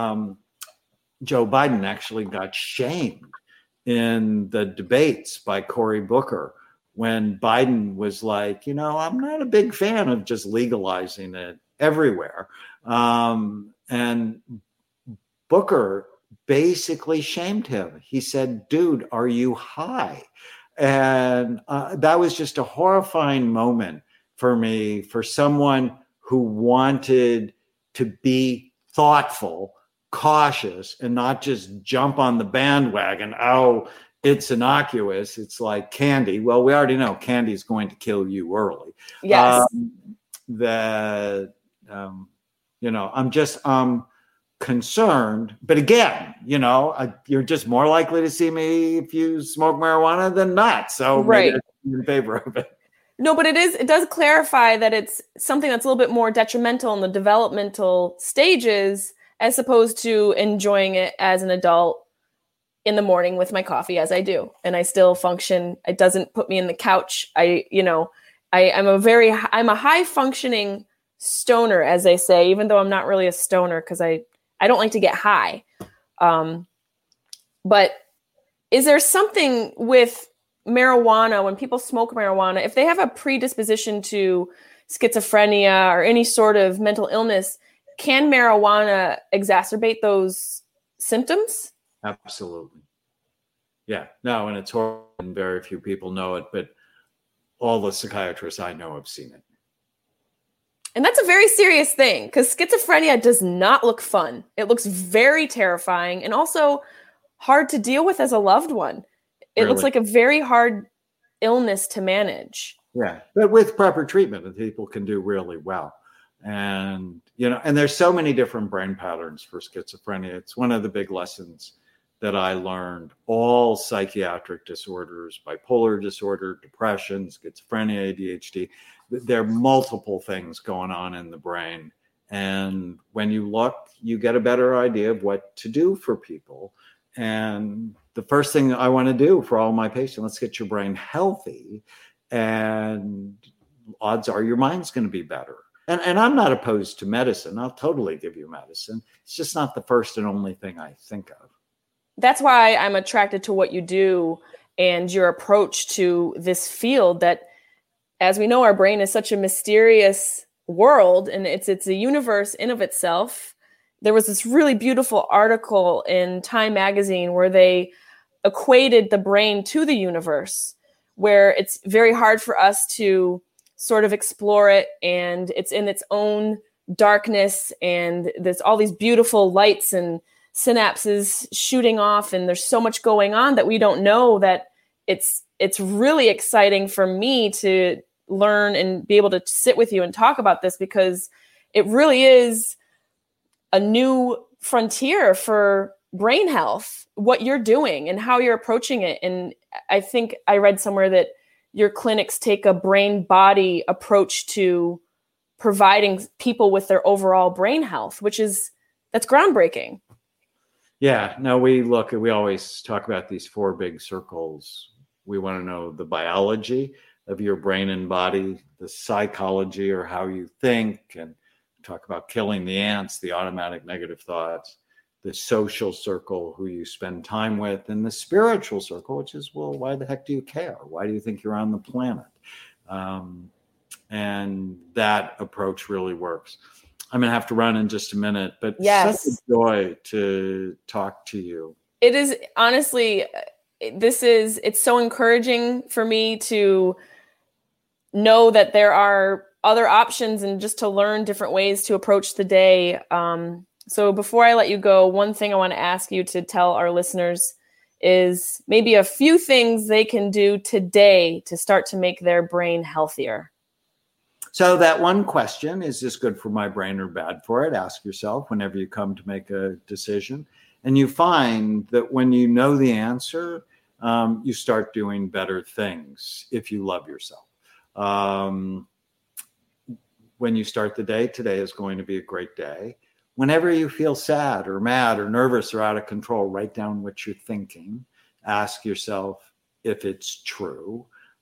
Joe Biden actually got shamed in the debates by Cory Booker when Biden was like, you know, I'm not a big fan of just legalizing it everywhere. And Booker basically shamed him. He said, dude, are you high? And that was just a horrifying moment for me, for someone who wanted to be thoughtful, cautious, and not just jump on the bandwagon. Oh, it's innocuous. It's like candy. Well, we already know candy is going to kill you early. Yes. You know, I'm concerned, but again, you know, you're just more likely to see me if you smoke marijuana than not. So right. Maybe I'm in favor of it. No, but it does clarify that it's something that's a little bit more detrimental in the developmental stages as opposed to enjoying it as an adult in the morning with my coffee as I do. And I still function. It doesn't put me in the couch. I'm a high functioning stoner, as they say, even though I'm not really a stoner because I don't like to get high. But is there something with marijuana, when people smoke marijuana, if they have a predisposition to schizophrenia or any sort of mental illness, can marijuana exacerbate those symptoms? Absolutely. Yeah. No, and it's horrible and very few people know it, but all the psychiatrists I know have seen it. And that's a very serious thing because schizophrenia does not look fun. It looks very terrifying and also hard to deal with as a loved one. It looks like a very hard illness to manage. Yeah, but with proper treatment, people can do really well. And, you know, and there's so many different brain patterns for schizophrenia. It's one of the big lessons that I learned. All psychiatric disorders, bipolar disorder, depression, schizophrenia, ADHD, there are multiple things going on in the brain. And when you look, you get a better idea of what to do for people. And the first thing I want to do for all my patients, let's get your brain healthy. And odds are your mind's going to be better. And I'm not opposed to medicine. I'll totally give you medicine. It's just not the first and only thing I think of. That's why I'm attracted to what you do and your approach to this field that, as we know, our brain is such a mysterious world and it's a universe in of itself. There was this really beautiful article in Time magazine where they equated the brain to the universe, where it's very hard for us to sort of explore it, and it's in its own darkness, and there's all these beautiful lights and synapses shooting off, and there's so much going on that we don't know, that it's really exciting for me to learn and be able to sit with you and talk about this, because it really is a new frontier for brain health, what you're doing and how you're approaching it. And I think I read somewhere that your clinics take a brain body approach to providing people with their overall brain health, that's groundbreaking. Yeah, no, we always talk about these 4 big circles. We want to know the biology of your brain and body, the psychology, or how you think, and talk about killing the ants, the automatic negative thoughts, the social circle, who you spend time with, and the spiritual circle, which is, well, why the heck do you care? Why do you think you're on the planet? And that approach really works. I'm going to have to run in just a minute, but yes, such a joy to talk to you. It is, honestly, it's so encouraging for me to know that there are other options and just to learn different ways to approach the day. So before I let you go, one thing I want to ask you to tell our listeners is maybe a few things they can do today to start to make their brain healthier. So that one question, is this good for my brain or bad for it? Ask yourself whenever you come to make a decision. And you find that when you know the answer, you start doing better things if you love yourself. When you start the day, today is going to be a great day. Whenever you feel sad or mad or nervous or out of control, write down what you're thinking. Ask yourself if it's true.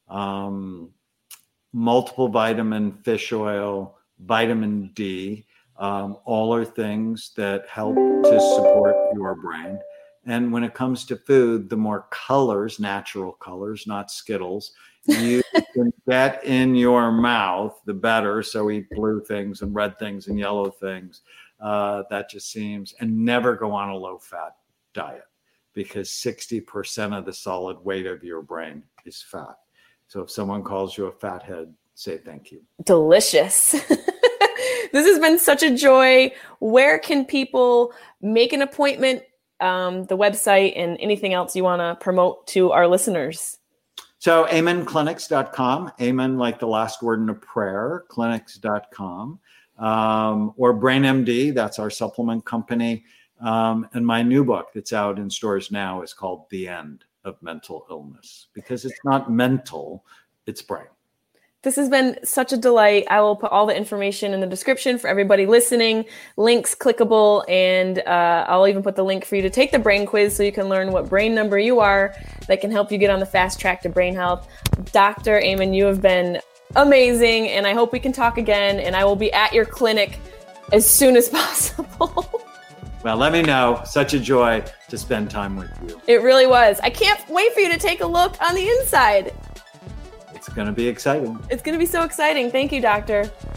Multiple vitamin, fish oil, vitamin D, all are things that help to support your brain. And when it comes to food, the more colors, natural colors, not Skittles, you can get in your mouth, the better. So eat blue things and red things and yellow things. That just seems, and never go on a low-fat diet, because 60% of the solid weight of your brain is fat. So if someone calls you a fathead, say thank you. Delicious. This has been such a joy. Where can people make an appointment, the website, and anything else you want to promote to our listeners? So amenclinics.com, amen like the last word in a prayer, clinics.com, or BrainMD, that's our supplement company. And my new book that's out in stores now is called The End of Mental Illness, because it's not mental, it's brain. This has been such a delight. I will put all the information in the description for everybody listening, links clickable, and I'll even put the link for you to take the brain quiz so you can learn what brain number you are that can help you get on the fast track to brain health. Dr. Amen, you have been amazing, and I hope we can talk again, and I will be at your clinic as soon as possible. Well, let me know. Such a joy to spend time with you. It really was. I can't wait for you to take a look on the inside. It's going to be exciting. It's going to be so exciting. Thank you, doctor.